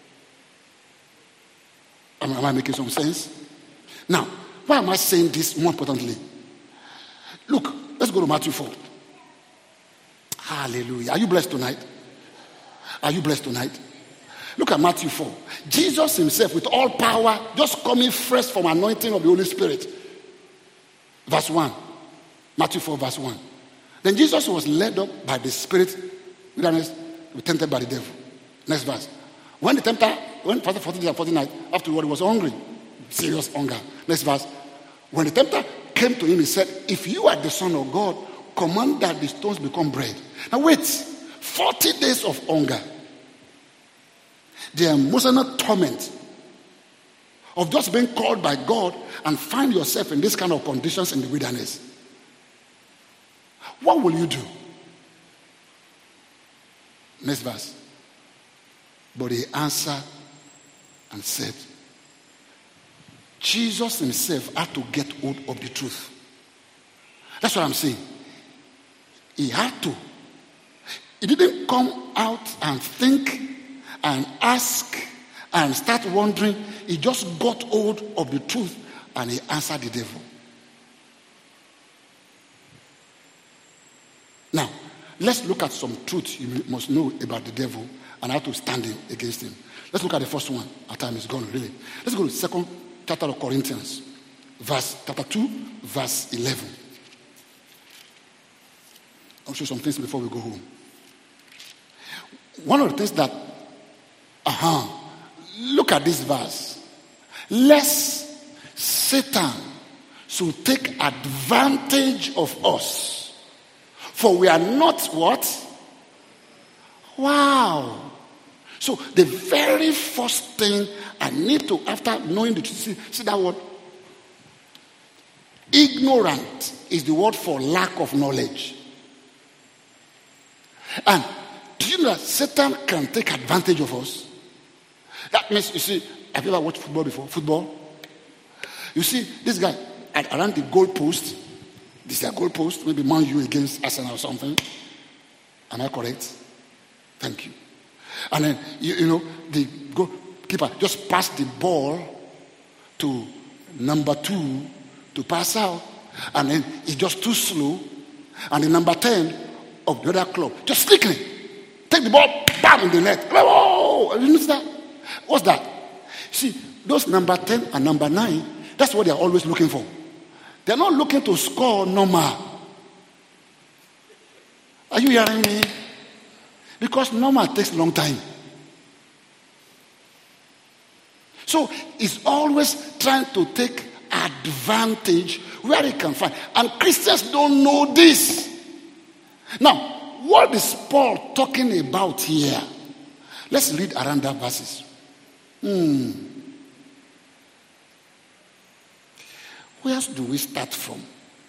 Am, am I making some sense? Now, why am I saying this more importantly? Look, let's go to Matthew four. Hallelujah. Are you blessed tonight? Are you blessed tonight? Look at Matthew four. Jesus himself, with all power, just coming fresh from anointing of the Holy Spirit. Verse one. Matthew four, verse one. Then Jesus was led up by the Spirit, wilderness, to be tempted by the devil. Next verse. When the tempter, when Pastor forty days and forty nights, afterward he was hungry. Serious hunger. Next verse. When the tempter came to him, he said, if you are the Son of God, command that the stones become bread. Now wait, forty days of hunger. The emotional torment of just being called by God and find yourself in this kind of conditions in the wilderness. What will you do? Next verse. But he answered and said, Jesus himself had to get hold of the truth. That's what I'm saying. He had to. He didn't come out and think and ask and start wondering. He just got hold of the truth and he answered the devil. Now, let's look at some truth you must know about the devil and how to stand against him. Let's look at the first one. Our time is gone, really. Let's go to second chapter of Corinthians, verse chapter two, verse eleven. I'll show some things before we go home. One of the things that, uh-huh, look at this verse. Lest Satan should take advantage of us. For we are not what? Wow. So the very first thing I need to, after knowing the truth, see, see that word? Ignorant is the word for lack of knowledge. And do you know that Satan can take advantage of us? That means, you see, have you ever watched football before? Football? You see, this guy at, around the goal post, this is a goal post, maybe Man U against Arsenal or something. Am I correct? Thank you. And then, you, you know, the goalkeeper just passed the ball to number two to pass out. And then he's just too slow. And the number ten of the other club just sneakily take the ball, bam, in the net. Oh, you notice that? What's that? See, those number ten and number nine, that's what they're always looking for. They're not looking to score normal. Are you hearing me? Because normal takes a long time. So he's always trying to take advantage where he can find. And Christians don't know this. Now, what is Paul talking about here? Let's read around that verses. Hmm. Where do we start from?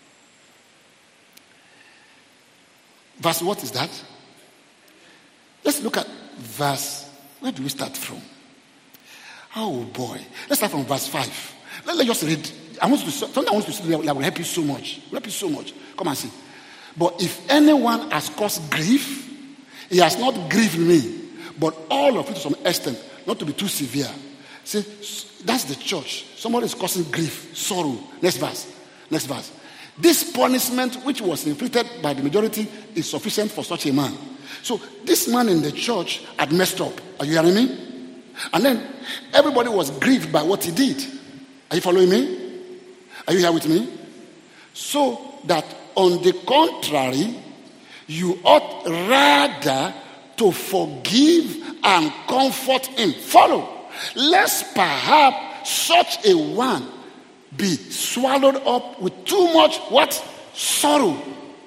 Verse, what is that? Let's look at verse. Where do we start from? Oh boy. Let's start from verse five. Let, let's just read. I want you to, something I want you to see that will help you so much. Will help you so much. Come and see. But if anyone has caused grief, he has not grieved me, but all of it to some extent, not to be too severe. See, that's the church. Somebody is causing grief, sorrow. Next verse. Next verse. This punishment which was inflicted by the majority is sufficient for such a man. So this man in the church had messed up. Are you hearing me? And then everybody was grieved by what he did. Are you following me? Are you here with me? So that on the contrary, you ought rather to forgive and comfort him. Follow. Lest perhaps such a one be swallowed up with too much what? Sorrow.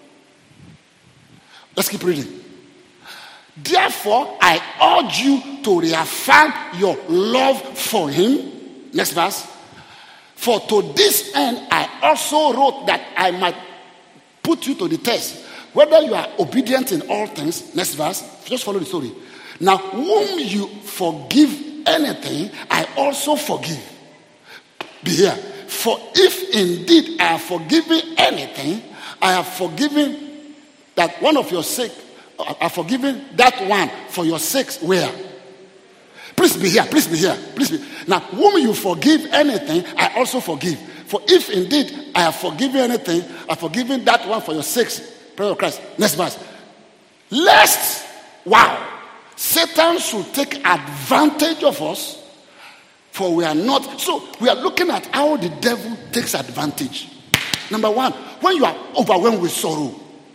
Let's keep reading. Therefore, I urge you to reaffirm your love for him. Next verse. For to this end I also wrote that I might put you to the test, whether you are obedient in all things. Next verse. Just follow the story. Now, whom you forgive anything, I also forgive. Be here. For if indeed I have forgiven anything, I have forgiven that one of your sake are forgiven that one for your sakes where? Please be here, please be here, please be. Now, whom you forgive anything, I also forgive. For if indeed I have forgiven anything, I have forgiven that one for your sakes. Praise of Christ. Next verse. Lest, wow, Satan should take advantage of us, for we are not. So we are looking at how the devil takes advantage. Number one, when you are overwhelmed with sorrow.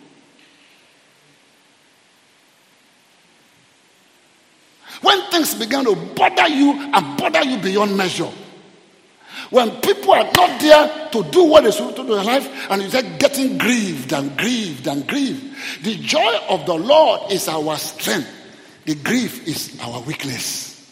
When things begin to bother you and bother you beyond measure. When people are not there to do what they should do in their life, and you start getting grieved and grieved and grieved. The joy of the Lord is our strength. The grief is our weakness.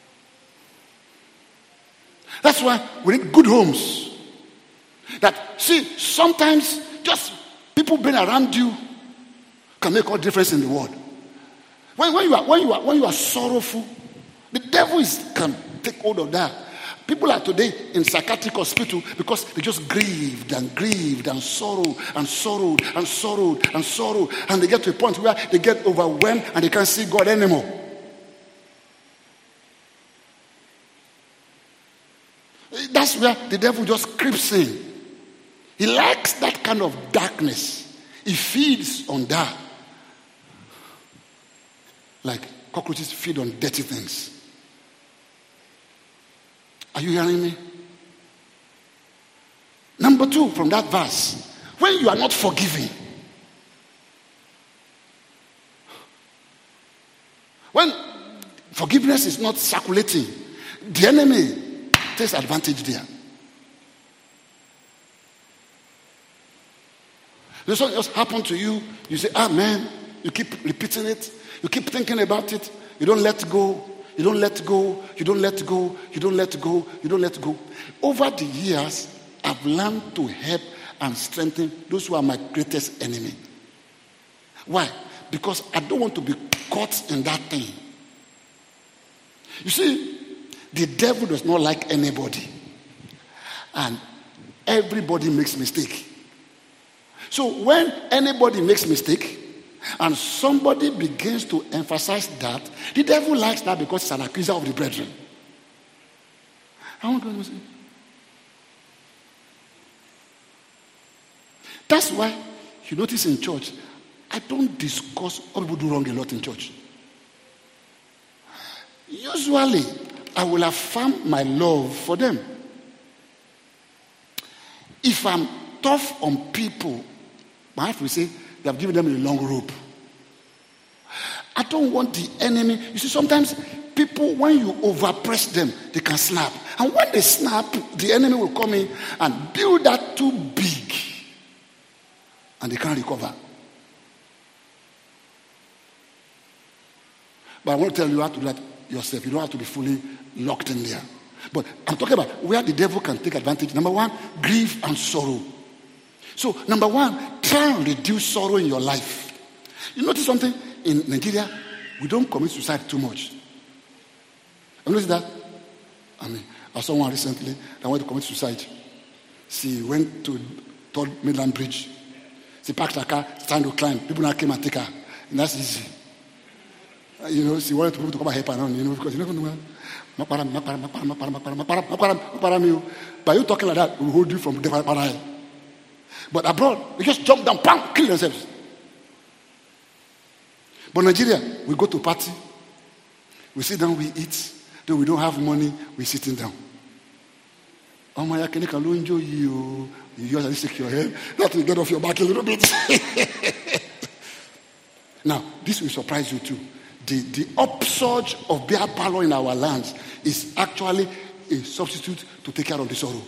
That's why we need good homes. That, see, sometimes just people being around you can make all difference in the world. When, when you are when you are when you are sorrowful, the devil is can take hold of that. People are today in psychiatric hospital because they just grieved and grieved and sorrowed and sorrowed and sorrowed and sorrowed, and they get to a point where they get overwhelmed and they can't see God anymore. That's where the devil just creeps in. He likes that kind of darkness. He feeds on that. Like cockroaches feed on dirty things. Are you hearing me? Number two, from that verse, when you are not forgiving, when forgiveness is not circulating, the enemy takes advantage there. There's something else happened to you, you say, ah man, you keep repeating it, you keep thinking about it, you don't let go. You don't let go, you don't let go, you don't let go, you don't let go. Over the years, I've learned to help and strengthen those who are my greatest enemy. Why? Because I don't want to be caught in that thing. You see, the devil does not like anybody. And everybody makes mistake. So when anybody makes mistake, and somebody begins to emphasize that, the devil likes that because he's an accuser of the brethren. I want to say. That's why you notice in church, I don't discuss what people do wrong a lot in church. Usually, I will affirm my love for them. If I'm tough on people, my wife will say, they have given them a long rope. I don't want the enemy. You see, sometimes people, when you overpress them, they can snap. And when they snap, the enemy will come in and build that too big. And they can't recover. But I want to tell you how to do that yourself. You don't have to be fully locked in there. But I'm talking about where the devil can take advantage. Number one, grief and sorrow. So, number one, try and reduce sorrow in your life. You notice something? In Nigeria, we don't commit suicide too much. Have you noticed that? I mean, I saw one recently that went to commit suicide. She went to Third Mainland Bridge. She parked her car, started to climb. People now came and take her. And that's easy. You know, she wanted people to come and help her, you know, because you never know. By you talking like that, we will hold you from the devil. But abroad, they just jump down, bam, kill themselves. But Nigeria, we go to party, we sit down, we eat. Though we don't have money, we're sitting down. Oh my God, can you enjoy you? You just shake your head. Not to get off your back a little bit. Now, this will surprise you too. The, the upsurge of beer parlor in our lands is actually a substitute to take care of the sorrow.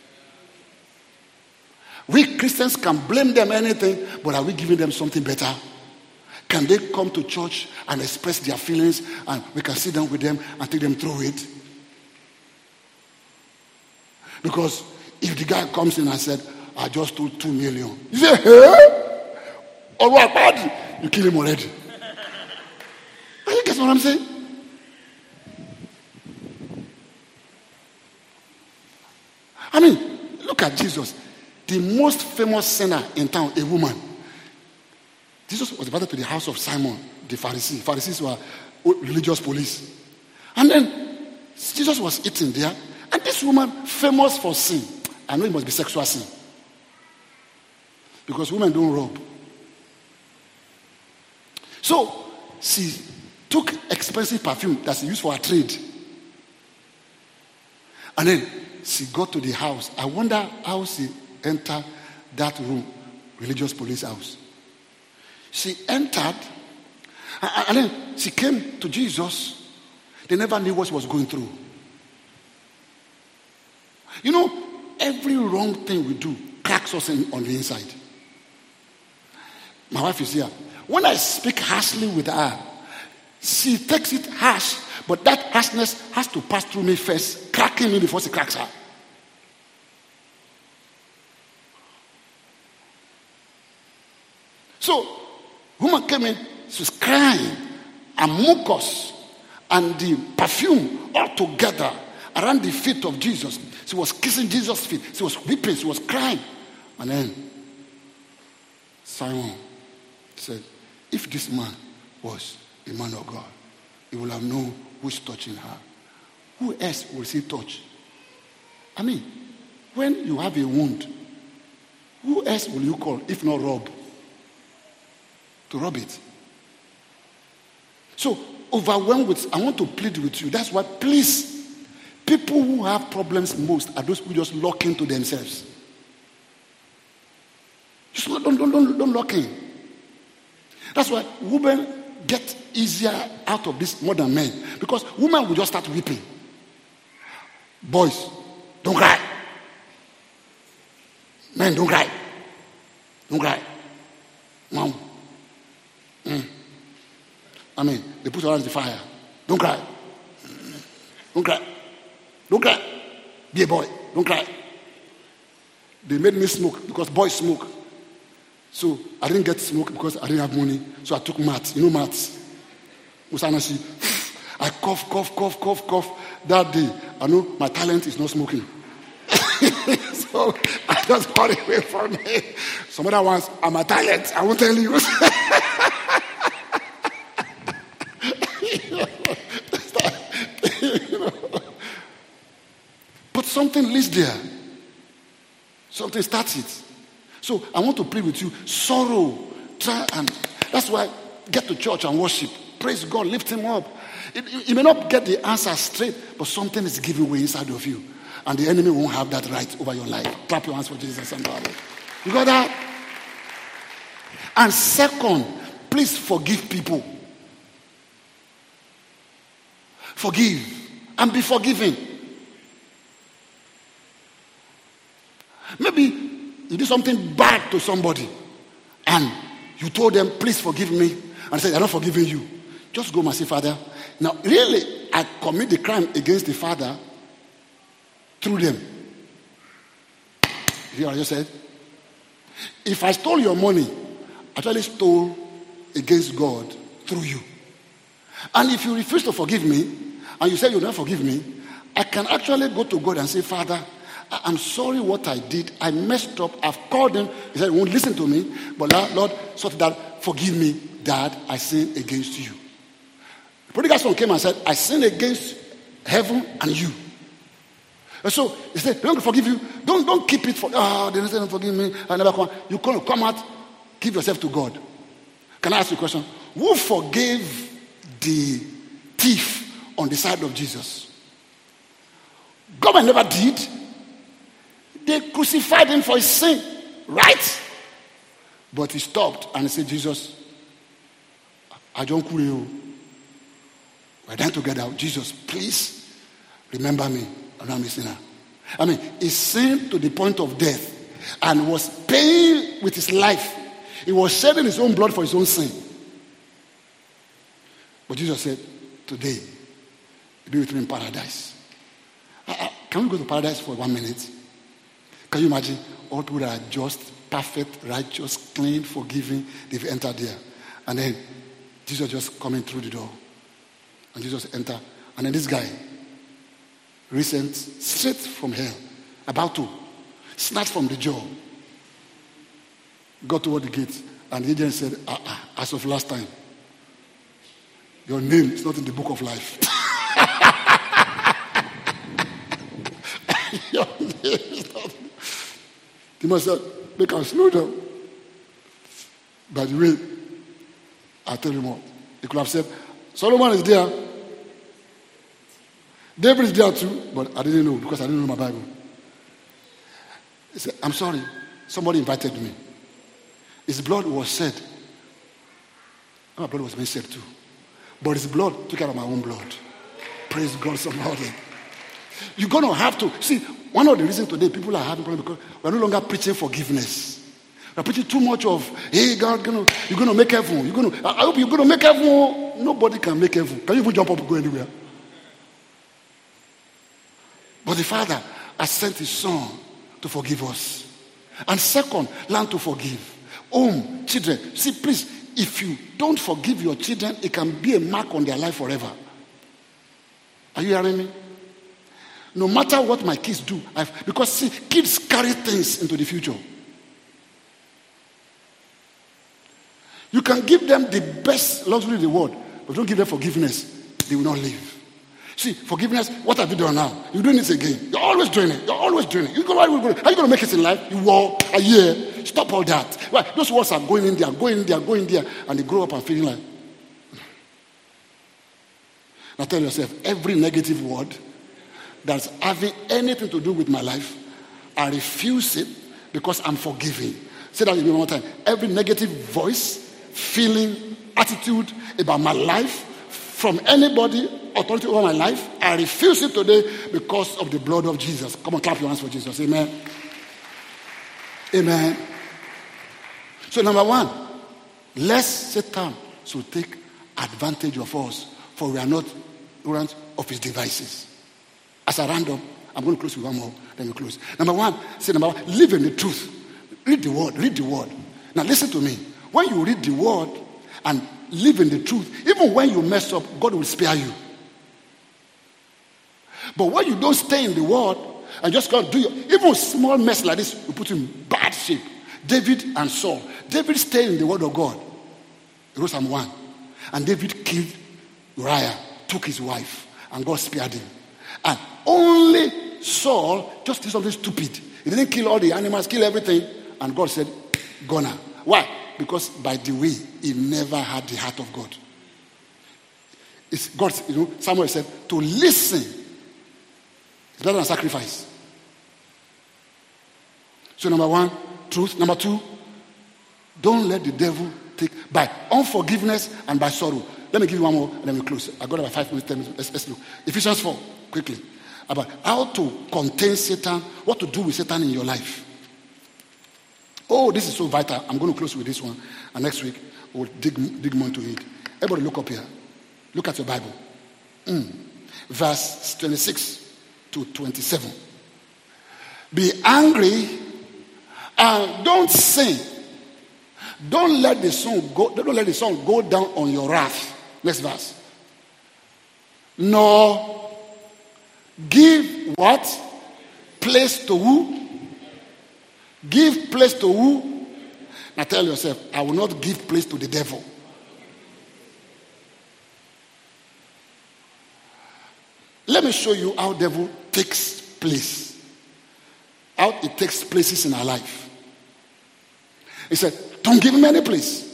We Christians can blame them anything, but are we giving them something better? Can they come to church and express their feelings and we can sit down with them and take them through it? Because if the guy comes in and said, I just stole two million. You say, hey? Or what party? You kill him already. Are you getting what I'm saying? I mean, look at Jesus. The most famous sinner in town, a woman. Jesus was invited to the house of Simon, the Pharisee. Pharisees were religious police. And then Jesus was eating there. And this woman, famous for sin, I know it must be sexual sin. Because women don't rob. So, she took expensive perfume that she used for her trade. And then she got to the house. I wonder how she entered that room, religious police house. She entered, and then she came to Jesus. They never knew what she was going through. You know, every wrong thing we do cracks us in, on the inside. My wife is here. When I speak harshly with her, she takes it harsh, but that harshness has to pass through me first, cracking me before she cracks her. So, woman came in, she was crying, and mucus and the perfume all together around the feet of Jesus. She was kissing Jesus' feet. She was weeping. She was crying. And then Simon said, if this man was a man of God, he will have known who's touching her. Who else will she touch? I mean, when you have a wound, who else will you call if not Rob? To rub it. So, overwhelmed with, I want to plead with you. That's why, please, people who have problems most are those who just lock into themselves. Just don't, don't, don't, don't lock in. That's why women get easier out of this more than men. Because women will just start weeping. Boys, don't cry. Men, don't cry. Don't cry. Mom. Mm. I mean, they put around the fire. Don't cry. Don't cry. Don't cry. Be a boy. Don't cry. They made me smoke because boys smoke. So I didn't get smoke because I didn't have money. So I took mats. You know mats? I cough, cough, cough, cough, cough. That day, I know my talent is not smoking. So I just got away from it. Some other ones are my talent. I won't tell you. You know. But something leads there. Something starts it. So I want to pray with you. Sorrow. Try and that's why get to church and worship. Praise God. Lift him up. You may not get the answer straight, but something is giving way inside of you. And the enemy won't have that right over your life. Clap your hands for Jesus and God. You got that? And second, please forgive people. Forgive and be forgiving. Maybe you did something bad to somebody and you told them, please forgive me. And they said, I'm not forgiving you. Just go and say, Father. Now, really, I commit the crime against the Father through them. You hear what I just said? If I stole your money, I actually stole against God through you. And if you refuse to forgive me, and you say you'll not forgive me, I can actually go to God and say, Father, I'm sorry what I did. I messed up. I've called him. He said, he won't listen to me. But Lord, sort that, forgive me, Dad, I sinned against you. The prodigal son came and said, I sinned against heaven and you. And so he said, don't forgive you. Don't, don't keep it for, oh, they don't forgive me. I never come. You come, come out, give yourself to God. Can I ask you a question? Who forgave the thief on the side of Jesus? God never did. They crucified him for his sin, right? But he stopped and he said, Jesus, I don't call you. We're done together. Jesus, please remember me. I'm a sinner. I mean, he sinned to the point of death and was paying with his life. He was shedding his own blood for his own sin. But Jesus said, today, be with me in paradise. Uh, uh, can we go to paradise for one minute? Can you imagine all people that are just, perfect, righteous, clean, forgiving, they've entered there. And then Jesus just coming through the door. And Jesus enter. And then this guy, recent, straight from hell, about to snatch from the jaw, got toward the gate And the agent said, ah, ah, as of last time, your name is not in the book of life. Your name is not. The man said, make us slow down. By the way, I'll tell you more. He could have said, Solomon is there. David is there too, but I didn't know because I didn't know my Bible. He said, I'm sorry, somebody invited me. His blood was shed. My blood was being shed too. But his blood took care of my own blood. Praise God, somebody. You're going to have to. See, one of the reasons today people are having problems because we're no longer preaching forgiveness. We're preaching too much of, hey, God, you're going to make heaven. You're going to, I hope you're going to make heaven. Nobody can make heaven. Can you even jump up and go anywhere? But the Father has sent his Son to forgive us. And second, learn to forgive. Home, children. See, please, if you don't forgive your children, it can be a mark on their life forever. Are you hearing me? No matter what my kids do, I've, because see, kids carry things into the future. You can give them the best luxury in the world, but don't give them forgiveness, they will not live. See, forgiveness, what have you done now? You're doing it again. You're always doing it. You're always doing it. You go, how are you going to make it in life? You walk a year. Stop all that. Well, those words are going in there, going in there, going there, and they grow up and feeling like. Now tell yourself, every negative word that's having anything to do with my life, I refuse it because I'm forgiving. Say that one more time. Every negative voice, feeling, attitude about my life from anybody, authority over my life, I refuse it today because of the blood of Jesus. Come on, clap your hands for Jesus. Amen. Amen. So number one, lest Satan should take advantage of us, for we are not ignorant of his devices. As I round up, I'm going to close with one more, then we close. Number one, say number one, live in the truth. Read the word, read the word. Now listen to me. When you read the word and live in the truth, even when you mess up, God will spare you. But when you don't stay in the word and just go and do your, even small mess like this, you put you in bad shape. David and Saul. David stayed in the word of God. He wrote Psalm one. And David killed Uriah, took his wife, and God spared him. And only Saul just did something stupid. He didn't kill all the animals, kill everything. And God said, Gonna. Why? Because by the way, he never had the heart of God. It's God, you know, Samuel said, to listen is better than sacrifice. So number one, truth. Number two, don't let the devil take, by unforgiveness and by sorrow. Let me give you one more and then we close. I got about five minutes, ten minutes. Let's, let's look. Ephesians four, quickly. About how to contain Satan, what to do with Satan in your life. Oh, this is so vital. I'm going to close with this one. And next week, we'll dig, dig more into it. Everybody look up here. Look at your Bible. Mm. Verse twenty-six to twenty-seven. Be angry and don't sin. Don't let the sun go, don't let the sun go down on your wrath. Next verse. Nor give what? Place to who? Give place to who? Now tell yourself, I will not give place to the devil. Let me show you how devil takes place. How it takes places in our life. He said, don't give him any place.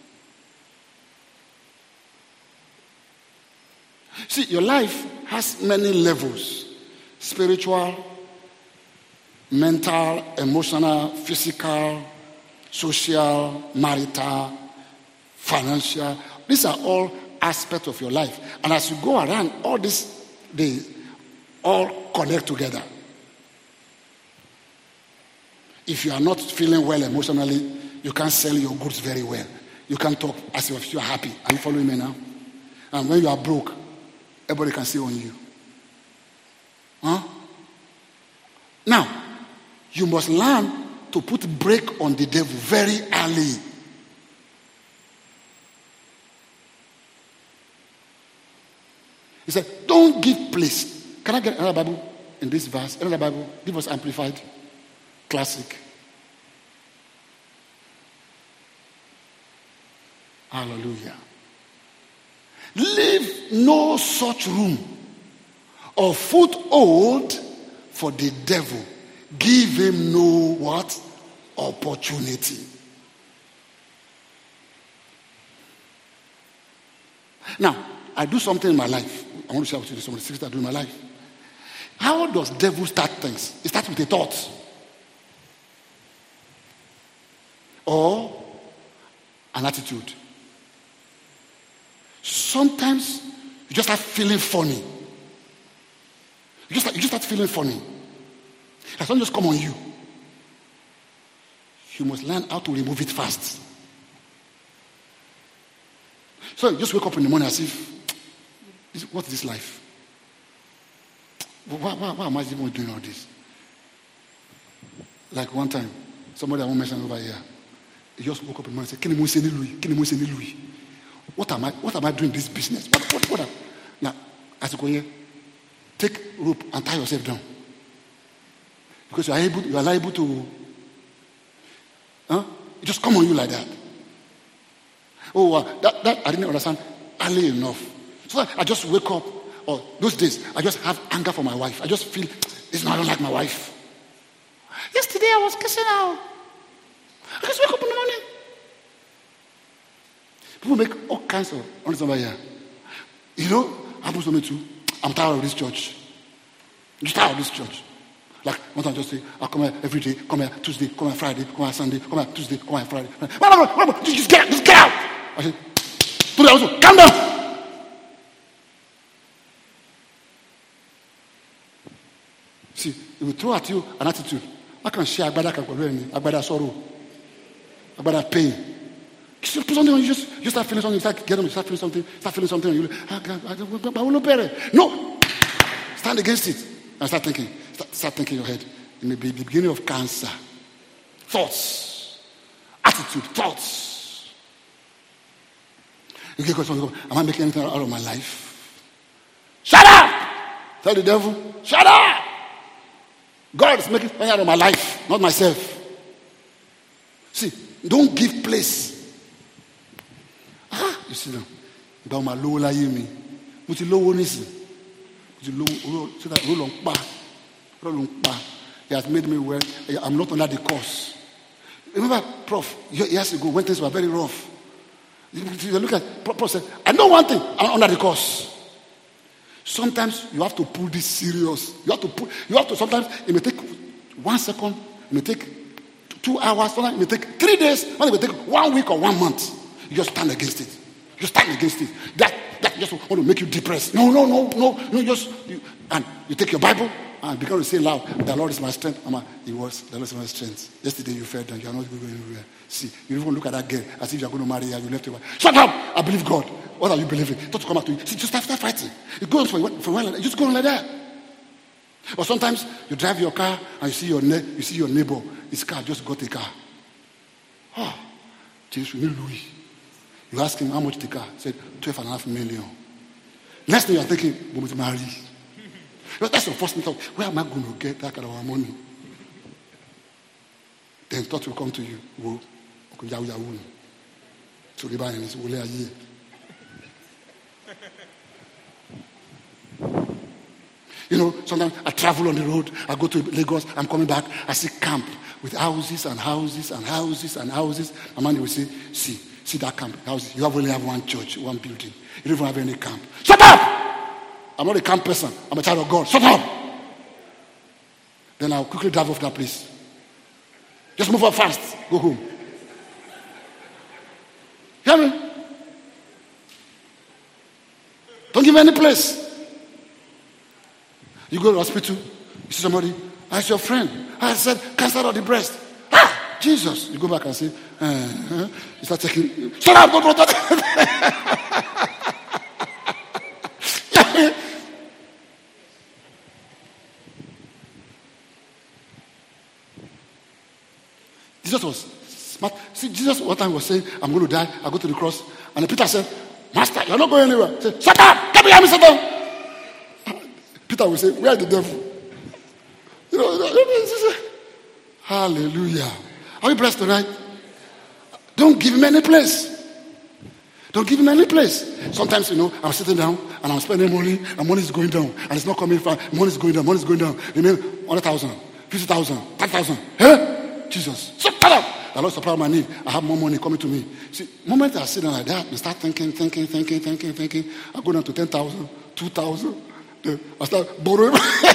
See, your life has many levels. Spiritual, mental, emotional, physical, social, marital, financial. These are all aspects of your life. And as you go around, all these, they all connect together. If you are not feeling well emotionally, you can't sell your goods very well. You can't talk as if you are happy. Are you following me now? And when you are broke, everybody can see on you. Huh? Now, you must learn to put brake on the devil very early. He said, don't give place. Can I get another Bible in this verse? Another Bible? Give us Amplified. Classic. Hallelujah. Leave no such room or foothold for the devil. Give him no what? Opportunity. Now, I do something in my life. I want to share with you some of the things I do in my life. How does devil start things? It starts with a thought. Or an attitude. Sometimes you just start feeling funny. You just start, you just start feeling funny. It doesn't just come on you. You must learn how to remove it fast. So you just wake up in the morning as if, what is this life? Why, why, why am I even doing all this? Like one time, somebody I won't mention over here, he just woke up in the morning and said, Kini mo se ni Louis? Kini mo se ni Louis? What am I, what am I doing this business? What, what, what am, now, as you go here, take rope and tie yourself down. Because you are able, you are liable to, huh? It just come on you like that. Oh, uh, that, that I didn't understand early enough. So I just wake up, or those days, I just have anger for my wife. I just feel, this is not, I don't like my wife. Yesterday I was kissing her. I just wake up in the morning. People make all kinds of, honestly, here. You know, happens to me too. I'm tired of this church. I'm just tired of this church. Like, one time I just say, I come here every day, come here Tuesday, come here Friday, come here Sunday, come here Tuesday, come here Friday. Just get out, just get out. I said, do that also, calm down. See, it will throw at you an attitude. I can share Agbada Kakwalweni, Agbada sorrow, Agbada pain. You put something on you, just, you start feeling something, you start getting, you start feeling something, start feeling something, and you I will not bear it. No! Stand against it and start thinking. Start, start thinking in your head. It may be the beginning of cancer. Thoughts. Attitude. Thoughts. You get questions. Am I making anything out of my life? Shut up! Tell the devil, shut up! God is making something out of my life, not myself. See, don't give place. Ah, you see them. About my low lie me. Muti low nisi. Muti low so that roll on pa. Roll on pa. He has made me well. I'm not under the course. Remember, Prof, years ago when things were very rough. You look at Prof said, I know one thing, I'm under the course. Sometimes you have to pull this serious. You have to pull, you have to sometimes it may take one second, it may take two hours, sometimes it may take three days, sometimes it may take one week or one month. You just stand against it. You stand against it. That that just want to make you depressed. No, no, no, no, no. Just you, and you take your Bible and begin to say loud, "The Lord is my strength." Mama, it was the Lord is my strength. Yesterday you fell down. You are not going anywhere. See, you even look at that girl as if you are going to marry her. You left her. Shut up! I believe God. What are you believing? Don't come back to you. See, just start, start fighting. It goes for for a while. Just go on like that. Or sometimes you drive your car and you see your ne- you see your neighbor. His car just got a car. Oh, Jesus, we need Louis. You ask him how much the car. He said twelve and a half million. Next thing you are thinking, we must marry. That's your first thought. Where am I going to get that kind of money? Then thought will come to you. Whoa, so the buy is only a year. You know, sometimes I travel on the road. I go to Lagos. I'm coming back. I see camp with houses and houses and houses and houses. And man, they will say, see, see that camp houses. You have only have one church, one building. You don't even have any camp. Shut up! I'm not a camp person. I'm a child of God. Shut up! Then I'll quickly drive off that place. Just move up fast. Go home. Hear me? Don't give me any place. You go to the hospital, you see somebody, ask your friend. I said, cancer of the breast. Ah, Jesus. You go back and say, uh-huh. You start taking, shut up, don't do that. Jesus was smart. See, Jesus one time was saying, I'm going to die. I go to the cross. And Peter said, Master, you're not going anywhere. He said, shut up. Come here, sit down. Peter will say, where is the devil? You know, hallelujah. Are you blessed tonight? Don't give him any place. Don't give him any place. Sometimes, you know, I'm sitting down and I'm spending money and money is going down and it's not coming far. Money is going down, money is going down. You mean one hundred thousand, fifty thousand, thirty thousand. Hey, Jesus. So, the Lord supply my need. I have more money coming to me. See, the moment I sit down like that, I start thinking, thinking, thinking, thinking, thinking. I go down to ten thousand, two thousand. I start borrowing.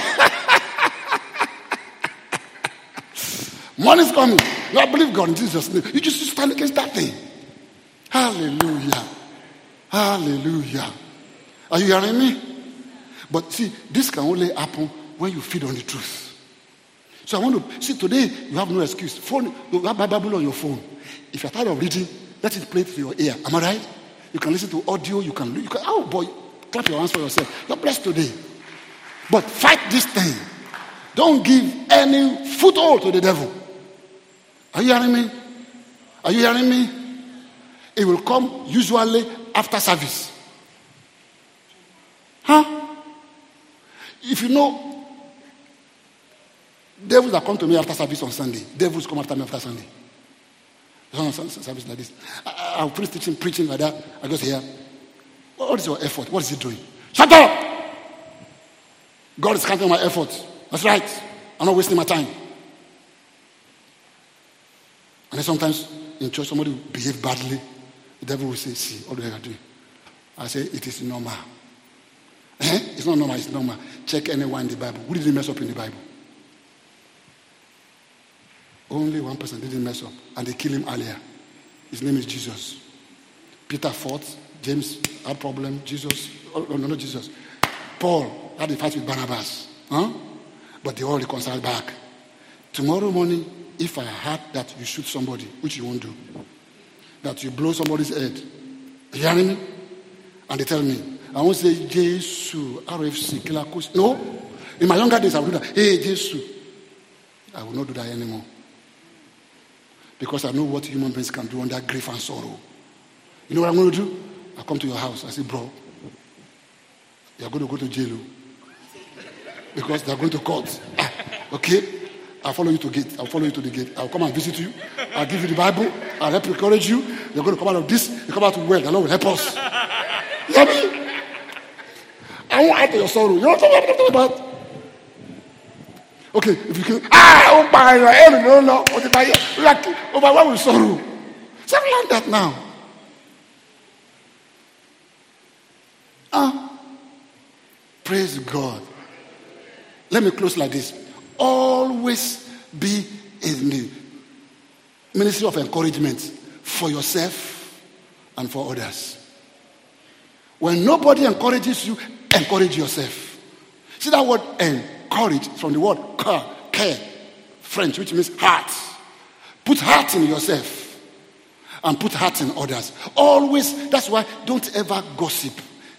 Money is coming. You I believe God in Jesus' name. You just stand against that thing. Hallelujah. Hallelujah. Are you hearing me? But see, this can only happen when you feed on the truth. So I want to see today you have no excuse. Phone, you have Bible on your phone. If you're tired of reading, let it play to your ear. Am I right? You can listen to audio. You can. You can. Oh boy, clap your hands for yourself. You're blessed today. But fight this thing. Don't give any foothold to the devil. Are you hearing me? Are you hearing me? It will come usually after service. Huh? If you know, devils that come to me after service on Sunday, devils come after me after Sunday. On service like this. I, I'll finish teaching, preaching like that. I just hear, what is your effort? What is he doing? Shut up! God is counting my effort. That's right. I'm not wasting my time. And then sometimes in church, somebody will behave badly. The devil will say, see, all the way I do. I say, it is normal. Eh? It's not normal, it's normal. Check anyone in the Bible. Who didn't mess up in the Bible? Only one person didn't mess up. And they killed him earlier. His name is Jesus. Peter fought. James had problem. Jesus, oh, no, not Jesus. Paul had a fight with Barnabas. Huh? But they all reconciled back. Tomorrow morning, if I heard that you shoot somebody, which you won't do, that you blow somebody's head, are you hearing me? And they tell me, I won't say, Jesus, R F C, Killer Coach. No. In my younger days, I would do that. Hey, Jesus. I will not do that anymore. Because I know what human beings can do under grief and sorrow. You know what I'm going to do? I come to your house. I say, bro, you're going to go to jail. Because they're going to court. Ah, okay? I'll follow you to the gate. I'll follow you to the gate. I'll come and visit you. I'll give you the Bible. I'll help encourage you. You're going to come out of this. You come out well. The Lord will help us. You hear me? I won't add to your sorrow. You know what I'm talking about? Okay, if you can, ah, oh my, no, no, like, overwhelmed with sorrow. Something like that now. Ah, praise God. Let me close like this. Always be in the ministry of encouragement for yourself and for others. When nobody encourages you, encourage yourself. See that word encourage from the word care, French, which means heart. Put heart in yourself and put heart in others. Always, that's why don't ever gossip.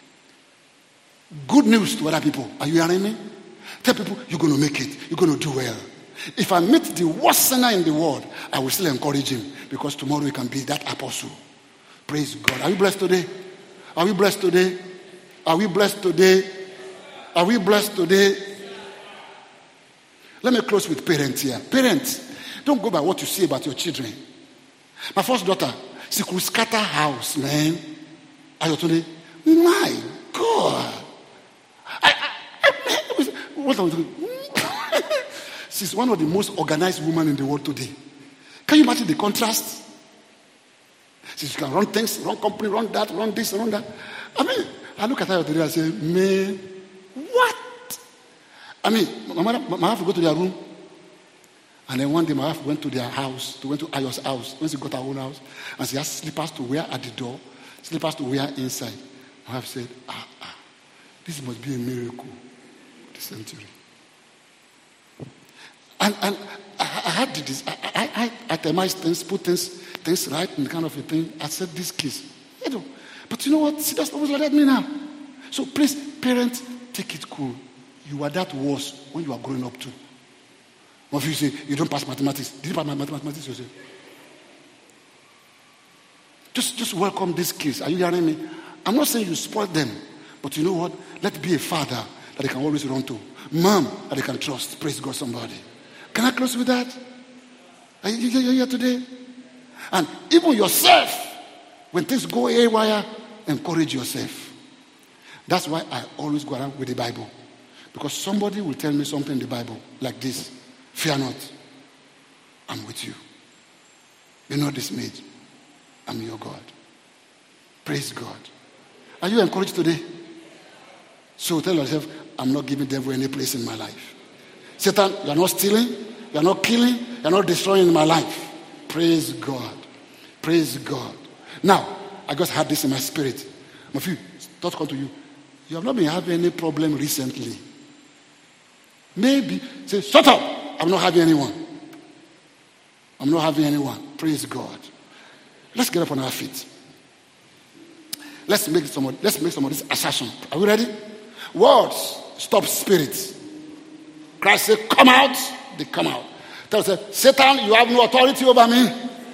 Good news to other people. Are you hearing me? Tell people you're going to make it. You're going to do well. If I meet the worst sinner in the world, I will still encourage him because tomorrow he can be that apostle. Praise God. Are you blessed today? Are we blessed today? Are we blessed today? Are we blessed today? Let me close with parents here. Parents, don't go by what you see about your children. My first daughter, she could scatter house, man. Ayotunde, my God. I, I, I, what I was doing? She's one of the most organized women in the world today. Can you imagine the contrast? She can run things, run company, run that, run this, run that. I mean, I look at her today and say, man, what? I mean, my mother, my wife would go to their room. And then one day my wife went to their house, to went to Ayo's house, when she got her own house. And she has slippers to wear at the door, slippers to wear inside. My wife said, ah, ah, this must be a miracle of the century. And, and I, I had this, I, I, I itemized things, put things, things right in kind of a thing. I said, this case. You know, but you know what? See, that's always like me now. So please, parents, take it cool. You are that worse when you are growing up too. One of you say, you don't pass mathematics. Did you pass mathematics? You say? Just, just welcome this kids. Are you hearing me? I'm not saying you spoil them. But you know what? Let it be a father that they can always run to. Mom that they can trust. Praise God, somebody. Can I close with that? Are you here today? And even yourself, When things go haywire, encourage yourself. That's why I always go around with the Bible. Because somebody will tell me something in the Bible like this. Fear not. I'm with you. Be not dismayed. I'm your God. Praise God. Are you encouraged today? So tell yourself, I'm not giving the devil any place in my life. Satan, you are not stealing. You are not killing. You are not destroying my life. Praise God. Praise God. Now, I just had this in my spirit. My few thoughts come to you. You have not been having any problem recently. Maybe say, shut up. I'm not having anyone. I'm not having anyone. Praise God. Let's get up on our feet. Let's make some of, let's make some of this assertion. Are we ready? Words stop spirits. Christ said, come out. They come out. Tell yourself, Satan, you have no authority over me.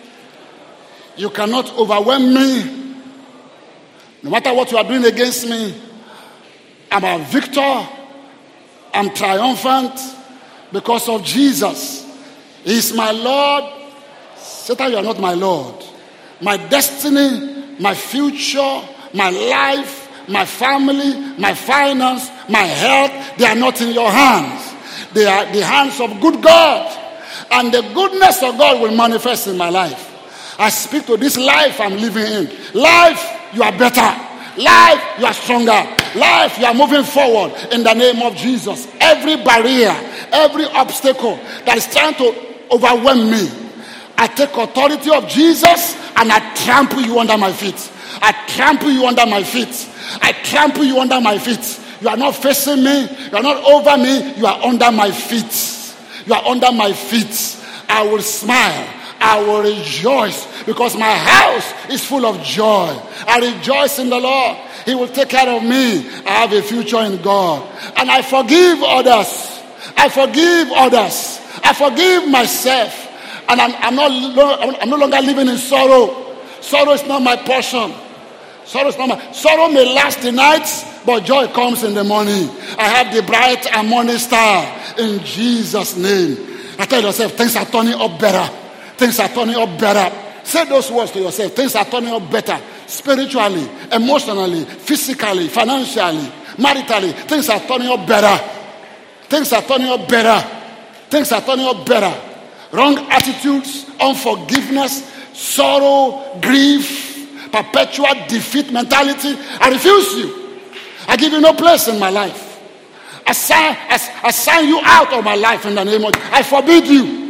You cannot overwhelm me. No matter what you are doing against me, I'm a victor. I'm triumphant because of Jesus. He is my Lord. Satan, you are not my Lord. My destiny, my future, my life, my family, my finance, my health, they are not in your hands. They are the hands of good God. And the goodness of God will manifest in my life. I speak to this life I'm living in. Life, you are better. Life, you are stronger. Life, you are moving forward in the name of Jesus. Every barrier, every obstacle that is trying to overwhelm me, I take authority of Jesus and I trample you under my feet. I trample you under my feet. I trample you under my feet. You are not facing me. You are not over me. You are under my feet. You are under my feet. I will smile. I will rejoice because my house is full of joy. I rejoice in the Lord. He will take care of me. I have a future in God. And I forgive others. I forgive others. I forgive myself. And I'm, I'm, not, I'm no longer living in sorrow. Sorrow is not my portion. Sorrow is not my, sorrow may last the night, but joy comes in the morning. I have the bright and morning star in Jesus' name. I tell yourself, things are turning up better. Things are turning up better. Say those words to yourself. Things are turning up better. Spiritually, emotionally, physically, financially, maritally. Things are turning up better. Things are turning up better. Things are turning up better. Wrong attitudes, unforgiveness, sorrow, grief, perpetual defeat mentality. I refuse you. I give you no place in my life. I sign, I, I sign you out of my life in the name of Jesus. I forbid you.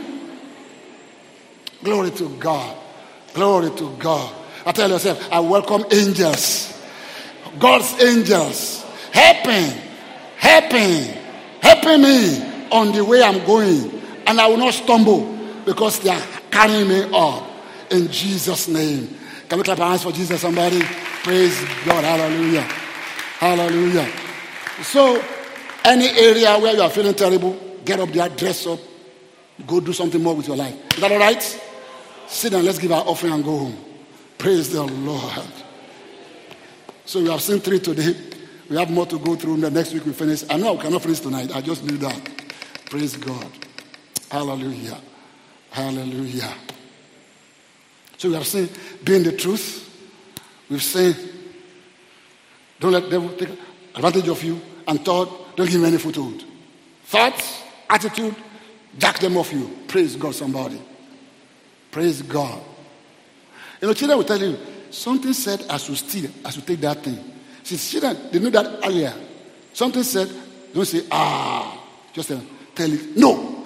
Glory to God. Glory to God. I tell yourself, I welcome angels. God's angels. Helping. Helping. Helping me on the way I'm going. And I will not stumble because they are carrying me up. In Jesus' name. Can we clap our hands for Jesus, somebody? Praise God. Hallelujah. Hallelujah. So, any area where you are feeling terrible, get up there, dress up, go do something more with your life. Is that all right? Sit down, let's give our offering and go home. Praise the Lord. So we have seen three today. We have more to go through. The next week we finish. I know I cannot finish tonight. I just knew that. Praise God. Hallelujah. Hallelujah. So we have seen being the truth. We've seen don't let the devil take advantage of you. And third, don't give him any foothold. Thoughts, attitude, jack them off you. Praise God, somebody. Praise God. You know, children will tell you, something said I should steal, I should take that thing. See, children, they knew that earlier. Something said, don't say, ah. Just tell, tell it, no.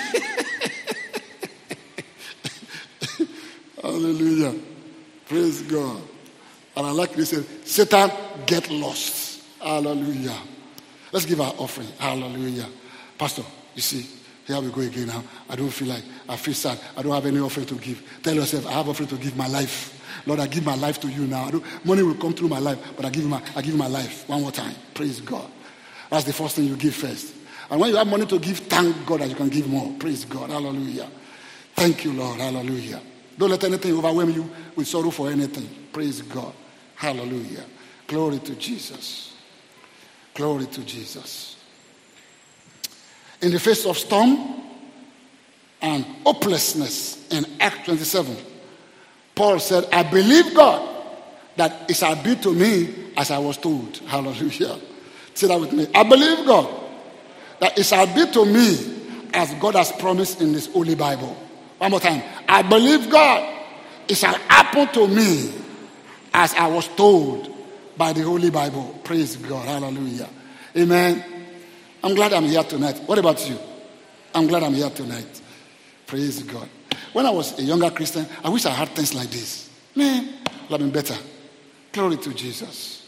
Hallelujah. Praise God. And I like this, Satan, get lost. Hallelujah. Let's give our offering. Hallelujah. Pastor, you see, here we go again now. I don't feel like, I feel sad. I don't have any offering to give. Tell yourself, I have offering to give my life. Lord, I give my life to you now. I don't, money will come through my life, but I give you my, I give you my life. One more time. Praise God. That's the first thing you give first. And when you have money to give, thank God that you can give more. Praise God. Hallelujah. Thank you, Lord. Hallelujah. Don't let anything overwhelm you with sorrow for anything. Praise God. Hallelujah. Glory to Jesus. Glory to Jesus. In the face of storm and hopelessness in Acts twenty-seven, Paul said, I believe God that it shall be to me as I was told. Hallelujah. Say that with me. I believe God that it shall be to me as God has promised in this Holy Bible. One more time. I believe God it shall happen to me as I was told by the Holy Bible. Praise God. Hallelujah. Amen. I'm glad I'm here tonight. What about you? I'm glad I'm here tonight. Praise God. When I was a younger Christian, I wish I had things like this. Man, it would have been better. Glory to Jesus.